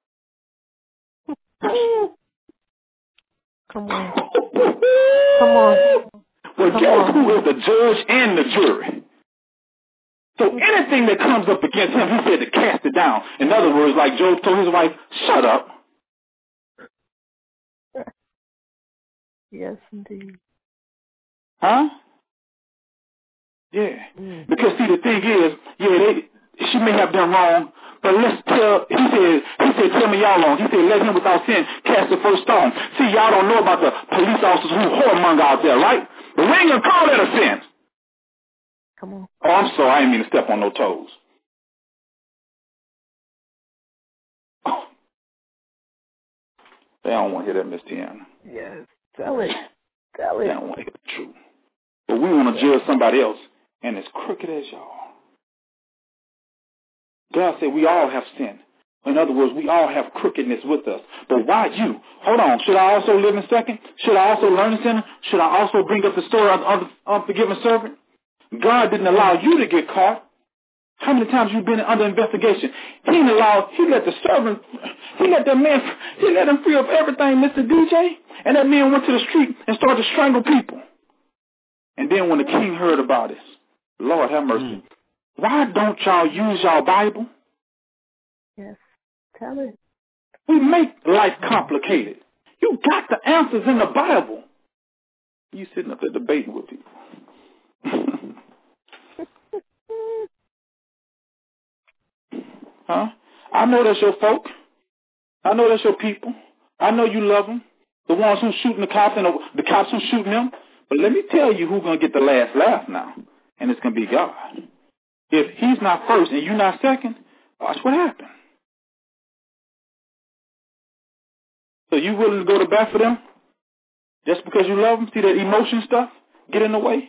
Come on. Come on.
Well,
Come
guess
on.
who is the judge and the jury? So anything that comes up against him, he said to cast it down. In other words, like Job told his wife, shut up.
Yes, indeed.
Huh? Yeah. Mm. Because see, the thing is, yeah, they, she may have done wrong, but let's tell, he said, he said, tell me y'all wrong. He said, let him without sin cast the first stone. See, y'all don't know about the police officers who whoremonger out there, right? But we ain't gonna call that a sin.
Come on.
Oh, I'm sorry, I didn't mean to step on no toes. Oh. They don't want to hear that, Miss Tiana.
Yes. Tell it. Tell it.
They don't want to hear the truth. But we want to judge somebody else, and as crooked as y'all. God said we all have sin. In other words, we all have crookedness with us. But why you? Hold on. Should I also live in second? Should I also learn in sin? Should I also bring up the story of the unforgiven servant? God didn't allow you to get caught. How many times you been under investigation? He didn't allow, he let the servant, he let that man, he let him free of everything, Mister D J. And that man went to the street and started to strangle people. And then when the king heard about it, Lord have mercy. Mm. Why don't y'all use y'all Bible?
Yes, tell it.
We make life complicated. You got the answers in the Bible. You sitting up there debating with people. Huh? I know that's your folk. I know that's your people. I know you love them. The ones who's shooting the cops and the, the cops who's shooting them. But let me tell you who's going to get the last laugh now. And it's going to be God. If he's not first and you're not second, watch what happens. So you willing to go to bat for them? Just because you love them? See that emotion stuff get in the way?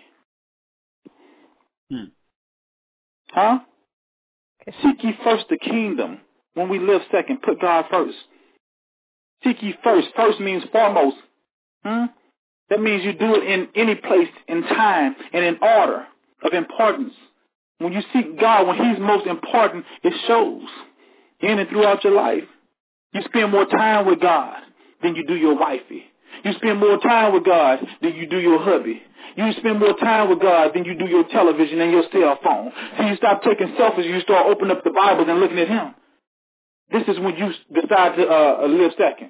Hmm. Huh? Seek ye first the kingdom. When we live second, put God first. Seek ye first. First means foremost. Hmm? That means you do it in any place, in time, and in order of importance. When you seek God, when he's most important, it shows in and throughout your life. You spend more time with God than you do your wifey. You spend more time with God than you do your hubby. You spend more time with God than you do your television and your cell phone. So you stop taking selfies, you start opening up the Bible and looking at him. This is when you decide to uh, live second.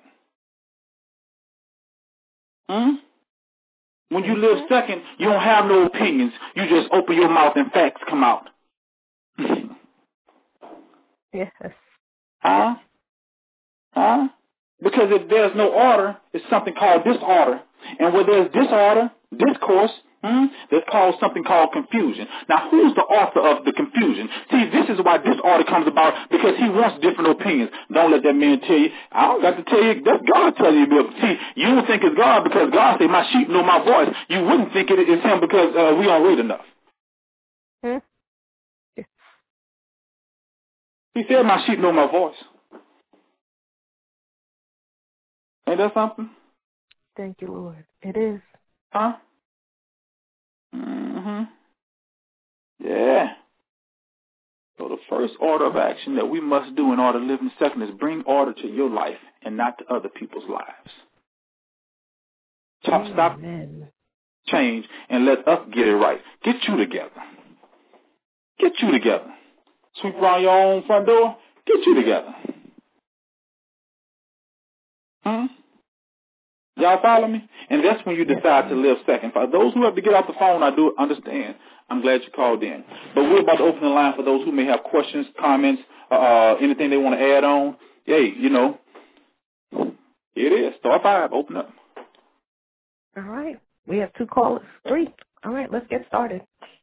Hmm? When you live second, you don't have no opinions. You just open your mouth and facts come out.
Yes.
Huh? Huh? Because if there's no order, it's something called disorder. And where there's disorder, discourse, hmm, there's called something called confusion. Now, who's the author of the confusion? See, this is why disorder comes about, because he wants different opinions. Don't let that man tell you. I don't got to tell you. That's God telling you. But see, you don't think it's God because God said, my sheep know my voice. You wouldn't think it is him because uh, we don't read enough.
Hmm?
He said, my sheep know my voice. Ain't that something?
Thank you, Lord. It is.
Huh? Mm-hmm. Yeah. So the first order of action that we must do in order to live in second is bring order to your life and not to other people's lives. Stop, stop, change, and let us get it right. Get you together. Get you together. Sweep around your own front door. Get you together. Hmm? Y'all follow me? And that's when you decide to live second. For those who have to get off the phone, I do understand. I'm glad you called in. But we're about to open the line for those who may have questions, comments, uh, anything they want to add on. Hey, you know, here it is. Star five, open up.
All right. We have two callers. Three. All right, let's get started.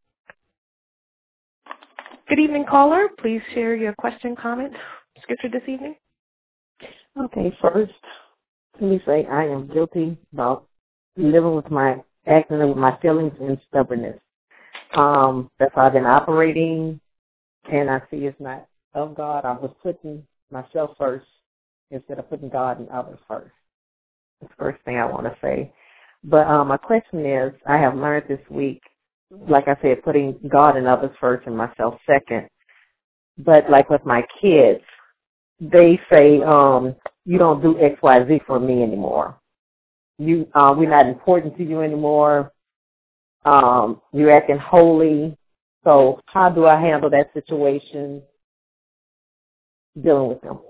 Good evening, caller. Please share your question, comment, scripture this evening.
Okay, first, let me say I am guilty about living with my, acting with my feelings and stubbornness. Um, that's how I've been operating, and I see it's not of God. I was putting myself first instead of putting God and others first. That's the first thing I want to say. But um, my question is, I have learned this week, like I said, putting God and others first and myself second. But like with my kids, they say, um, you don't do X, Y, Z for me anymore. You, uh, we're not important to you anymore. Um, you're acting holy. So how do I handle that situation dealing with them?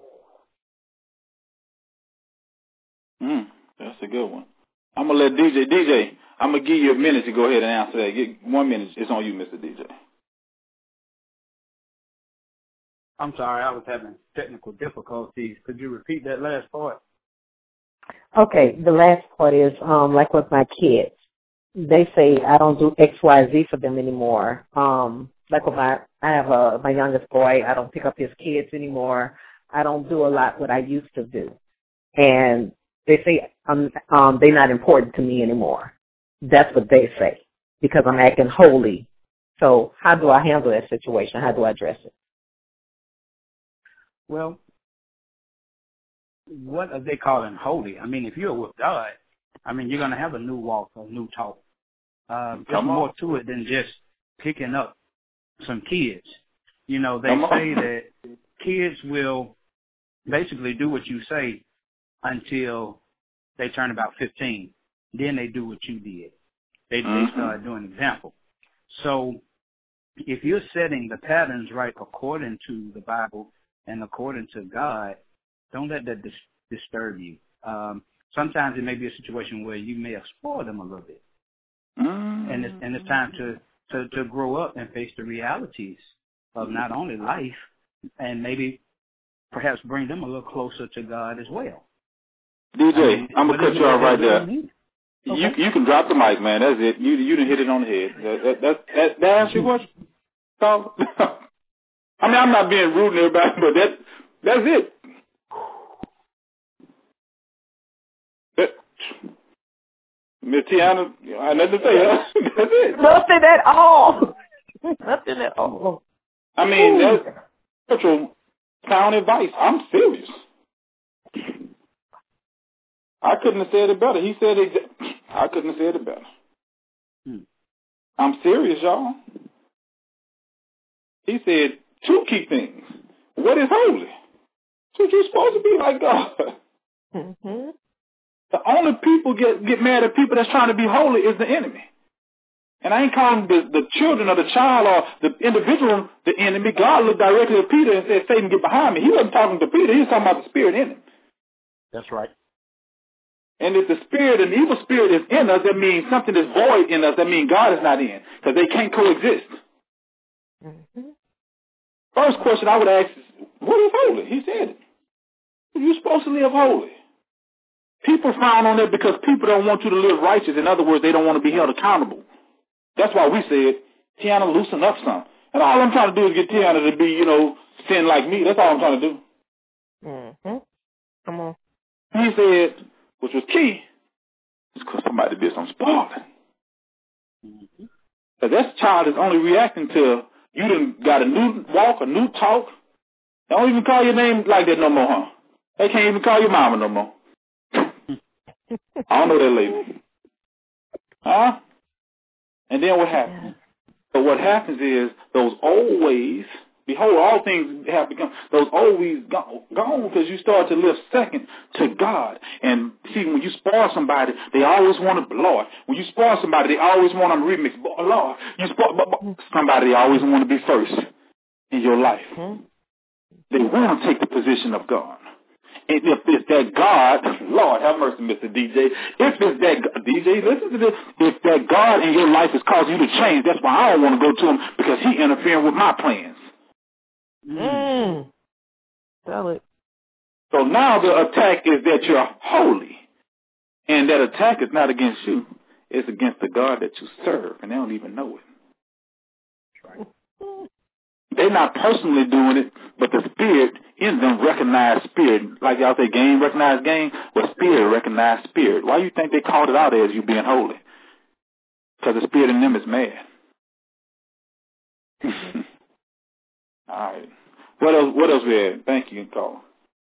Mm, that's a good one. I'm going to let D J, D J, I'm going to give you a minute to go ahead and answer that. Get one minute. It's on you, Mister D J.
I'm sorry, I was having technical difficulties. Could you repeat that last part?
Okay, the last part is, um, like with my kids. They say I don't do X, Y, Z for them anymore. Um, like with my, I have a, my youngest boy, I don't pick up his kids anymore. I don't do a lot what I used to do. And they say um, um, they're not important to me anymore. That's what they say, because I'm acting holy. So how do I handle that situation? How do I address it?
Well, what are they calling holy? I mean, if you're with God, I mean, you're going to have a new walk, a new talk. Um, there's more to it than just picking up some kids. You know, they say that kids will basically do what you say until they turn about fifteen. Then they do what you did. They, mm-hmm. they start doing example. So if you're setting the patterns right according to the Bible and according to God, don't let that dis- disturb you. Um, sometimes it may be a situation where you may have spoiled them a little bit. Mm-hmm. And it's, and it's time to, to, to grow up and face the realities of not only life and maybe perhaps bring them a little closer to God as well.
D J, I mean, I'm going to cut you off right there. Okay. You you can drop the mic, man. That's it. You you done hit it on the head. That that that, that, that answer your question? I mean, I'm not being rude to everybody, but that that's it. That, Miss Tiana, I had nothing to say. Huh? That's it.
Nothing at all. Nothing at all.
I mean, that's spiritual sound advice. I'm serious. I couldn't have said it better. He said it. I couldn't have said it better. Hmm. I'm serious, y'all. He said two key things. What is holy? So you're supposed to be like God. Mm-hmm. The only people get get mad at people that's trying to be holy is the enemy. And I ain't calling the, the children or the child or the individual the enemy. God looked directly at Peter and said, Satan, get behind me. He wasn't talking to Peter. He was talking about the spirit in him.
That's right.
And if the spirit, an evil spirit is in us, that means something is void in us. That means God is not in, because they can't coexist. Mm-hmm. First question I would ask is, what is holy? He said it. You're supposed to live holy. People frown on that because people don't want you to live righteous. In other words, they don't want to be held accountable. That's why we said, Tiana, loosen up some. And all I'm trying to do is get Tiana to be, you know, sin like me. That's all I'm trying to do.
Mm-hmm. Come on.
He said, which was key, is because somebody did some spoiling. Mm-hmm. Because that child is only reacting to you done got a new walk, a new talk. They don't even call your name like that no more, huh? They can't even call your mama no more. I don't know that lady. Huh? And then what happens? So what happens is those old ways Behold, all things have become, those always gone because you start to live second to God. And see, when you spoil somebody, they always want to, Lord, when you spoil somebody, they always want to remix. Lord, you spoil somebody, they always want to be first in your life. They want to take the position of God. And if it's that God, Lord have mercy, Mister D J, if it's that, D J, listen to this, if that God in your life is causing you to change, that's why I don't want to go to him, because he interfering with my plans.
Mm. Tell it.
So now the attack is that you're holy. And that attack is not against you. It's against the God that you serve. And they don't even know it. Right. They're not personally doing it, but the spirit in them recognize spirit. Like y'all say, game recognize game. Well, spirit recognize spirit. Why do you think they called it out as you being holy? Because the spirit in them is mad. All right. What else? What else we had? Thank you, caller.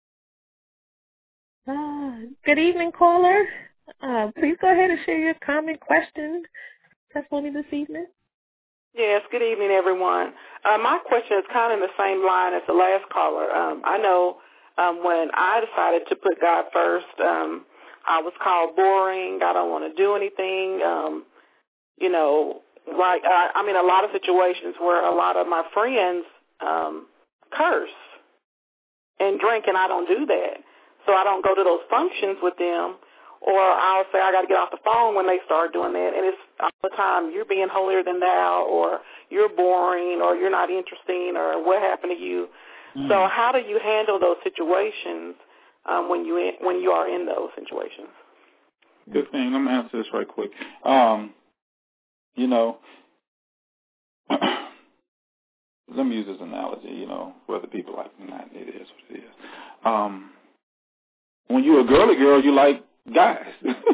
Uh, good evening, caller. Uh, please go ahead and share your comment, question, testimony this evening.
Yes. Good evening, everyone. Uh, my question is kind of in the same line as the last caller. Um, I know um, when I decided to put God first, um, I was called boring. I don't want to do anything. Um, you know, like I, I'm in a lot of situations where a lot of my friends. Um, curse and drink, and I don't do that. So I don't go to those functions with them, or I'll say I got to get off the phone when they start doing that, and it's all the time, you're being holier than thou, or you're boring, or you're not interesting, or what happened to you. Mm. So how do you handle those situations um, when you in, when you are in those situations?
Good thing. Let me answer this right quick. Um, you know, let me use this analogy, you know, whether people like it or not, it is what it is. Um, when you're a girly girl, you like guys.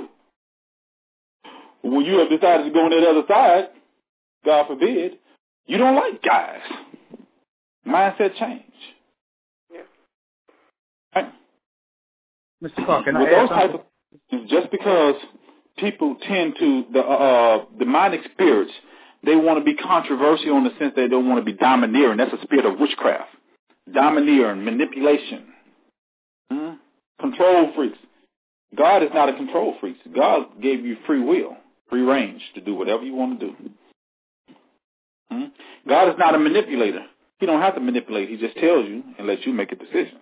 When you have decided to go on that other side, God forbid, you don't like guys. Mindset change.
Yeah.
Right?
Mister Clark, can I
With
add
those
something?
type of, just because people tend to, the uh, demonic spirits, they want to be controversial in the sense they don't want to be domineering. That's a spirit of witchcraft. Domineering, manipulation. Hmm? Control freaks. God is not a control freak. God gave you free will, free range to do whatever you want to do. Hmm? God is not a manipulator. He don't have to manipulate. He just tells you and lets you make a decision.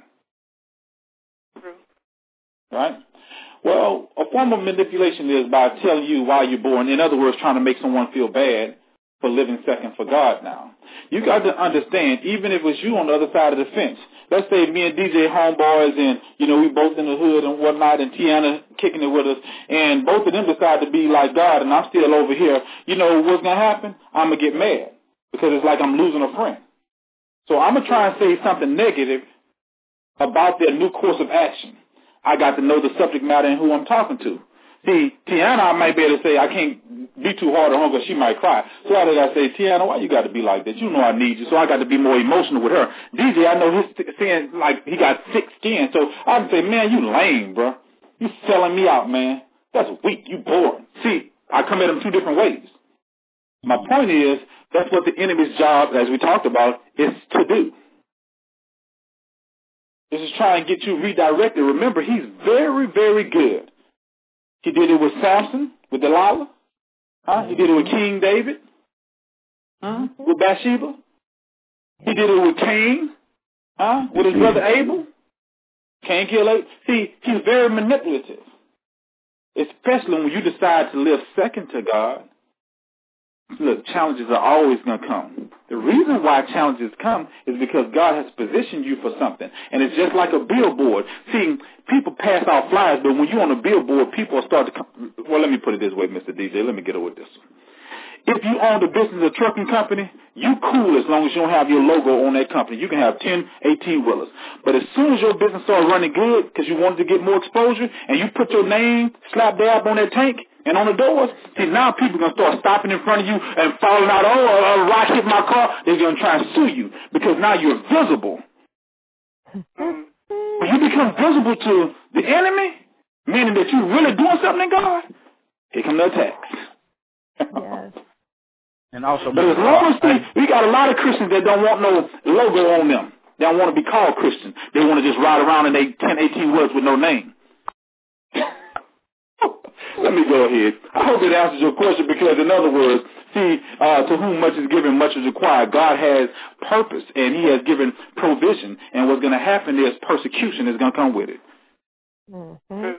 Right? Well, a form of manipulation is by telling you why you're born. In other words, trying to make someone feel bad for living second for God now. You got to understand, even if it's you on the other side of the fence, let's say me and D J homeboys and, you know, we both in the hood and whatnot and Tiana kicking it with us, and both of them decide to be like God and I'm still over here, you know what's going to happen? I'm going to get mad because it's like I'm losing a friend. So I'm going to try and say something negative about their new course of action. I got to know the subject matter and who I'm talking to. See, Tiana, I might be able to say I can't be too hard on her because she might cry. So I got to say, Tiana, why you got to be like that? You know I need you. So I got to be more emotional with her. D J, I know his saying like he got thick skin. So I can say, man, you lame, bro. You selling me out, man. That's weak. You boring. See, I come at him two different ways. My point is, that's what the enemy's job, as we talked about, is to do. This is trying to get you redirected. Remember, he's very, very good. He did it with Samson, with Delilah. Huh? He did it with King David. Huh? With Bathsheba. He did it with Cain. Huh? With his brother Abel. Cain killed Abel. See, he's very manipulative. Especially when you decide to live second to God. Look, challenges are always going to come. The reason why challenges come is because God has positioned you for something. And it's just like a billboard. See, people pass out flyers, but when you're on a billboard, people start to come. Well, let me put it this way, Mister D J. Let me get it with this one. If you own the business of trucking company, you cool as long as you don't have your logo on that company. You can have ten, eighteen-wheelers. But as soon as your business starts running good because you wanted to get more exposure and you put your name slap dab on that tank and on the doors, see, now people are going to start stopping in front of you and falling out, oh, a rock hit my car. They're going to try and sue you because now you're visible. When you become visible to the enemy, meaning that you're really doing something in God, here come the attacks.
Yes.
And also,
but as long as we, we got a lot of Christians that don't want no logo on them. They don't want to be called Christian. They want to just ride around in they ten, eighteen words with no name. Let me go ahead. I hope it answers your question because, in other words, see, uh, to whom much is given, much is required. God has purpose, and he has given provision, and what's going to happen is persecution is going to come with it.
Mm-hmm.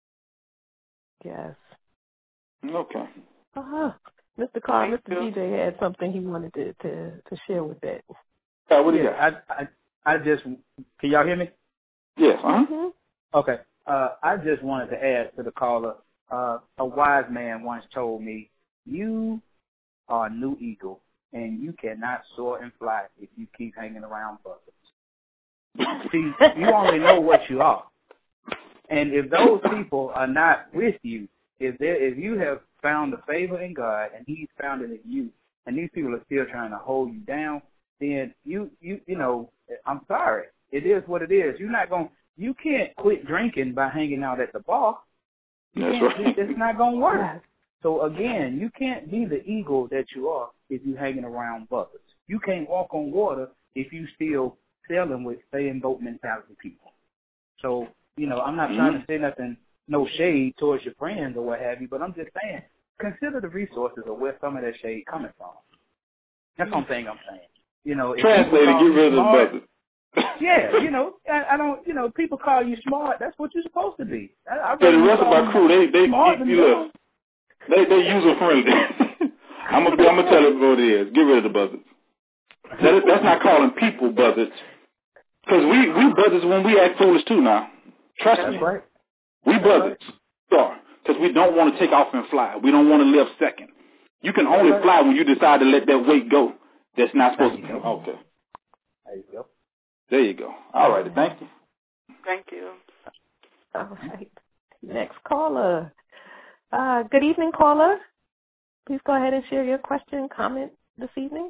Yes.
Okay.
Uh-huh. Mister Carr, Mister D J had something he wanted to, to, to share with that.
Uh, what do you
yeah,
got?
I, I, I just, can y'all hear me?
Yes. Uh-huh.
Mm-hmm.
Okay. Uh, I just wanted to add to the caller, uh, a wise man once told me, you are a new eagle, and you cannot soar and fly if you keep hanging around buzzards. See, you only know what you are. And if those people are not with you, if there, if you have found the favor in God and he's found it in you, and these people are still trying to hold you down, then you, you, you know, I'm sorry. It is what it is. You're not going, you can't quit drinking by hanging out at the bar. You
That's
can't,
right.
it's not going to work. So again, you can't be the eagle that you are if you're hanging around buzzards. You can't walk on water if you still sailing with stay in boat mentality people. So, you know, I'm not mm-hmm. trying to say nothing, no shade towards your friends or what have you, but I'm just saying, consider the resources of where some of that shade coming from. That's one thing I'm saying. You know,
translate and get rid of the buzzards.
Yeah, you know, I, I don't, you know, people call you smart. That's what you're supposed to be. I, I
yeah, the rest of my crew, they, they,
they,
you look, they, they user friendly. I'm gonna, I'm gonna tell it what it is. Get rid of the buzzards. That is, that's not calling people buzzards, because we, we buzzards when we act foolish too. Now, trust
that's
me,
right.
we buzzards are because we don't want to take off and fly. We don't want to live second. You can only right. fly when you decide to let that weight go. That's not supposed to be. Okay.
There you go.
There you go. All right. Thank you.
Thank you.
All right. Next caller. Uh, good evening, caller. Please go ahead and share your question, comment this evening.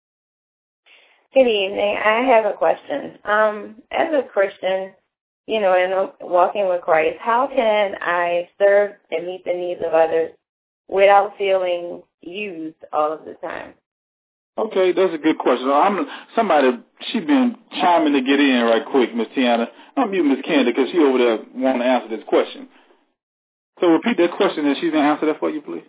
Good evening. I have a question. Um, as a Christian, you know, and walking with Christ, how can I serve and meet the needs of others without feeling used all of the time?
Okay, that's a good question. I'm somebody. She been chiming to get in right quick, Miss Tiana. I'm mute Miss Candy because she over there want to answer this question. So repeat that question and she's gonna answer that for you, please.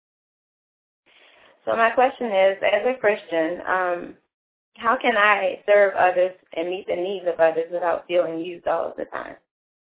So my question is, as a Christian, um, how can I serve others and meet the needs of others without feeling used all of the time?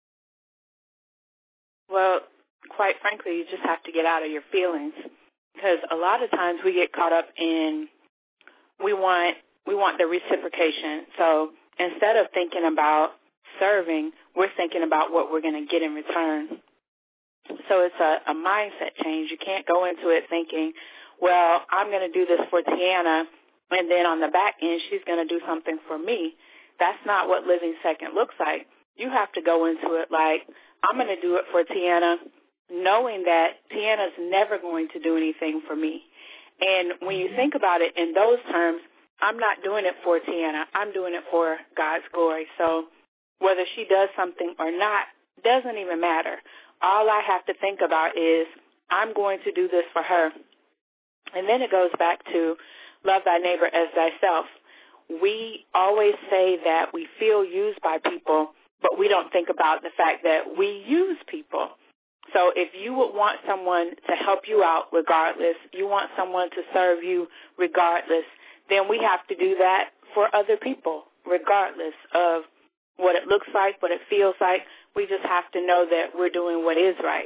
Well, quite frankly, you just have to get out of your feelings, because a lot of times we get caught up in we want we want the reciprocation. So instead of thinking about serving, we're thinking about what we're going to get in return. So it's a, a mindset change. You can't go into it thinking, well, I'm going to do this for Tiana, and then on the back end, she's going to do something for me. That's not what living second looks like. You have to go into it like, I'm going to do it for Tiana, knowing that Tiana's never going to do anything for me. And when you think about it in those terms, I'm not doing it for Tiana. I'm doing it for God's glory. So whether she does something or not doesn't even matter. All I have to think about is I'm going to do this for her. And then it goes back to love thy neighbor as thyself. We always say that we feel used by people, but we don't think about the fact that we use people. So if you would want someone to help you out regardless, you want someone to serve you regardless, then we have to do that for other people regardless of what it looks like, what it feels like. We just have to know that we're doing what is right.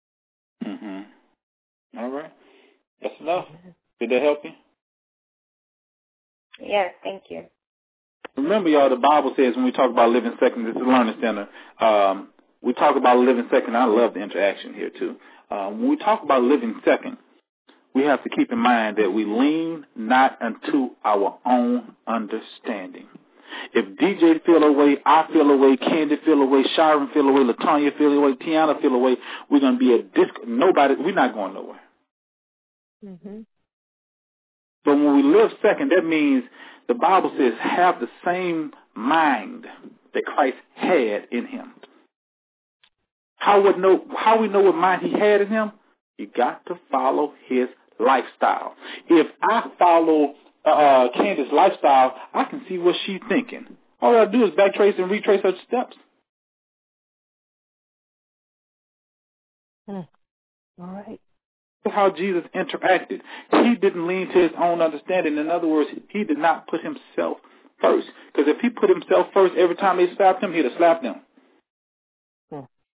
Mm-hmm. All right. That's enough. Did that help you?
Yes, thank you.
Remember, y'all, the Bible says when we talk about living second, this is Learning Center, um, we talk about living second. I love the interaction here, too. Um, when we talk about living second, we have to keep in mind that we lean not unto our own understanding. If D J feel away, I feel away, Candy feel away, Sharon feel away, LaTanya feel away, Tiana feel away, we're going to be a disc. Nobody, we're not going nowhere.
Mm-hmm.
But when we live second, that means the Bible says have the same mind that Christ had in him. How would know? How we know what mind he had in him? You got to follow his lifestyle. If I follow uh, Candace's lifestyle, I can see what she's thinking. All I do is backtrace and retrace her steps.
Hmm. All right.
That's how Jesus interacted. He didn't lean to his own understanding. In other words, he did not put himself first. Because if he put himself first every time they slapped him, he'd have slapped them.
Hmm.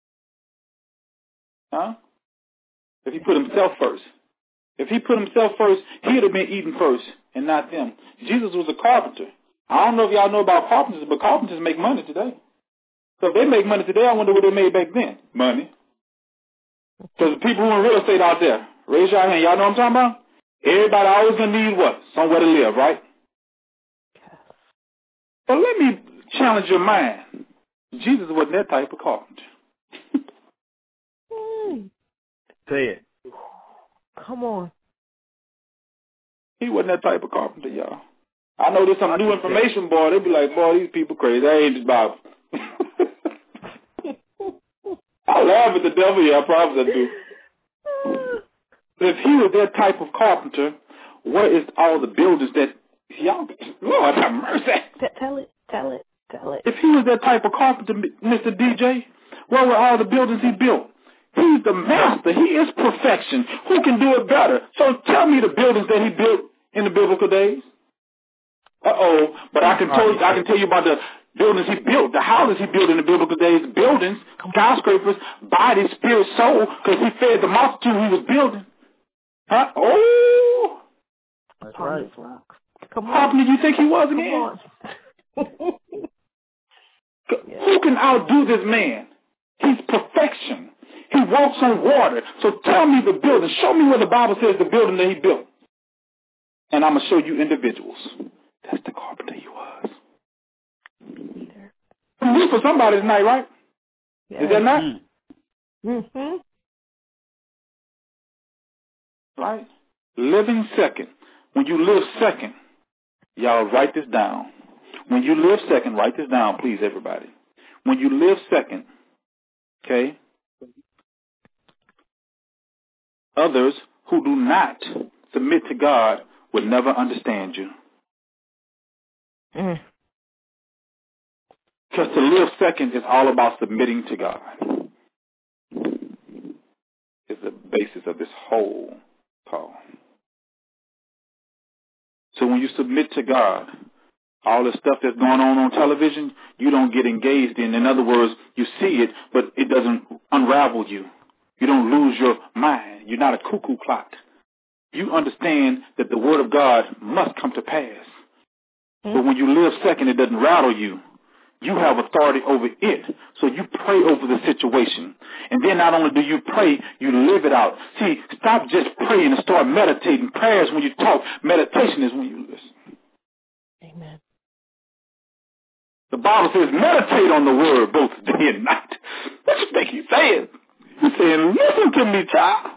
Huh? If he put himself first. If he put himself first, he'd have been eating first and not them. Jesus was a carpenter. I don't know if y'all know about carpenters, but carpenters make money today. So if they make money today, I wonder what they made back then. Money. Because the people who are in real estate out there, raise your hand. Y'all know what I'm talking about? Everybody always going to need what? Somewhere to live, right? But let me challenge your mind. Jesus wasn't that type of carpenter.
Mm.
Say it.
Come on.
He wasn't that type of carpenter, y'all. I know there's some new information, boy. They be like, boy, these people crazy. That ain't the Bible. I laugh at the devil, yeah, I promise I do. But if he was that type of carpenter, what is all the buildings that, y'all, Lord have mercy.
Tell it, tell it, tell it.
If he was that type of carpenter, Mister D J, what were all the buildings he built? He's the master. He is perfection. Who can do it better? So tell me the buildings that he built in the biblical days. Uh-oh. But I can tell you, I can tell you about the buildings he built, the houses he built in the biblical days, buildings, skyscrapers, body, spirit, soul, because he fed the multitude he was building. Huh? Oh!
That's right.
Come on.
How did you think he was again? Who can outdo this man? He's perfection. He walks on water. So tell me the building. Show me where the Bible says the building that he built. And I'm going to show you individuals. That's the carpenter he was. This for somebody tonight, right? Yeah. Is that not?
Mm-hmm.
Right? Living second. When you live second, y'all write this down. When you live second, write this down, please, everybody. When you live second, okay, others who do not submit to God would never understand you.
Mm.
Because to live second is all about submitting to God. It's the basis of this whole call. So when you submit to God, all the stuff that's going on on television, you don't get engaged in. In other words, you see it, but it doesn't unravel you. You don't lose your mind. You're not a cuckoo clock. You understand that the word of God must come to pass. Mm-hmm. But when you live second, it doesn't rattle you. You have authority over it. So you pray over the situation. And then not only do you pray, you live it out. See, stop just praying and start meditating. Prayer is when you talk. Meditation is when you listen.
Amen.
The Bible says meditate on the word both day and night. What you think he's saying? He's saying, listen to me, child.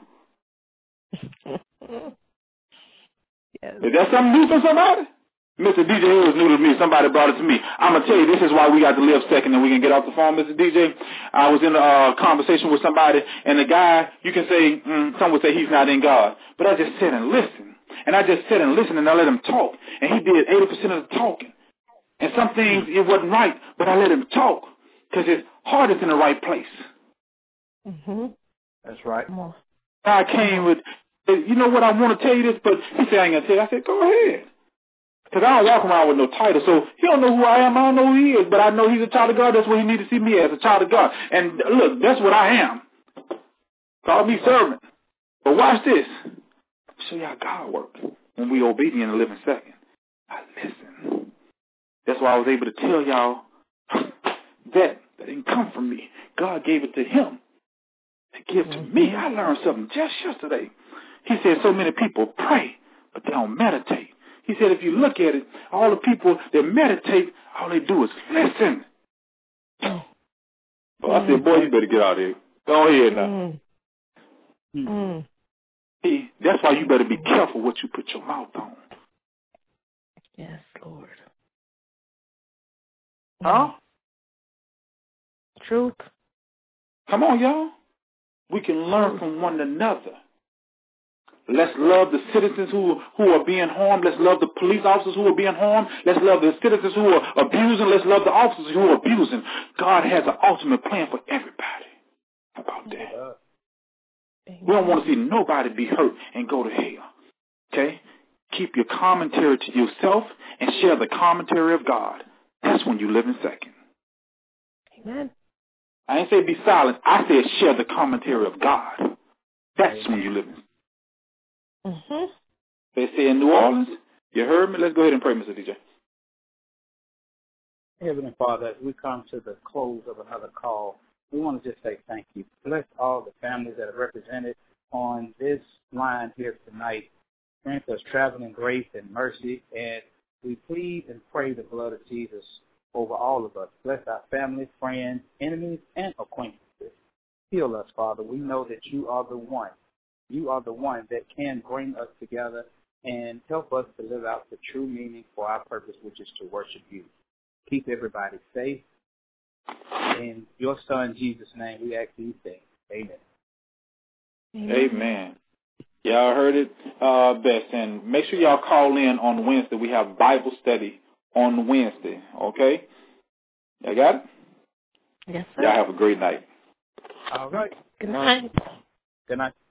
Yes.
Is that something new for somebody? Mister D J, it was new to me. Somebody brought it to me. I'm going to tell you, this is why we got to live second and we can get off the phone, Mister D J. I was in a uh, conversation with somebody, and the guy, you can say, mm, some would say he's not in God. But I just sit and listen. And I just sit and listen, and I let him talk. And he did eighty percent of the talking. And some things, it wasn't right, but I let him talk because his heart is in the right place.
Mm-hmm.
That's right.
I came with, you know what, I want to tell you this, but he said, I ain't going to tell you. I said, go ahead. Because I don't walk around with no title, so he don't know who I am. I don't know who he is, but I know he's a child of God. That's what he needs to see me as, a child of God. And look, that's what I am. Call me servant. But watch this. Show you how God works when we obedient and live in second. I listen. That's why I was able to tell y'all that that didn't come from me. God gave it to him to give to me. I learned something just yesterday. He said so many people pray, but they don't meditate. He said if you look at it, all the people that meditate, all they do is listen. Oh, I said, boy, you better get out of here. Go ahead now.
Mm.
See, that's why you better be careful what you put your mouth on.
Yes, Lord.
Huh?
Truth.
Come on, y'all. We can learn from one another. Let's love the citizens who who are being harmed. Let's love the police officers who are being harmed. Let's love the citizens who are abusing. Let's love the officers who are abusing. God has an ultimate plan for everybody. How about that? We don't want to see nobody be hurt and go to hell. Okay? Keep your commentary to yourself and share the commentary of God. That's when you live in second.
Amen.
I ain't say be silent. I said share the commentary of God. That's when you live in.
Mm-hmm.
They say in New Orleans, you heard me? Let's go ahead and pray, Mister D J.
Heavenly Father, as we come to the close of another call, we want to just say thank you. Bless all the families that are represented on this line here tonight. Grant us traveling grace and mercy, and we plead and pray the blood of Jesus over all of us. Bless our families, friends, enemies, and acquaintances. Heal us, Father. We know that you are the one. You are the one that can bring us together and help us to live out the true meaning for our purpose, which is to worship you. Keep everybody safe. In your Son, Jesus' name, we ask these things. Amen.
Amen. Amen. Y'all heard it uh, best. And make sure y'all call in on Wednesday. We have Bible study on Wednesday. Okay? Y'all got it?
Yes, sir.
Y'all have a great night.
All right.
Good night.
Good night.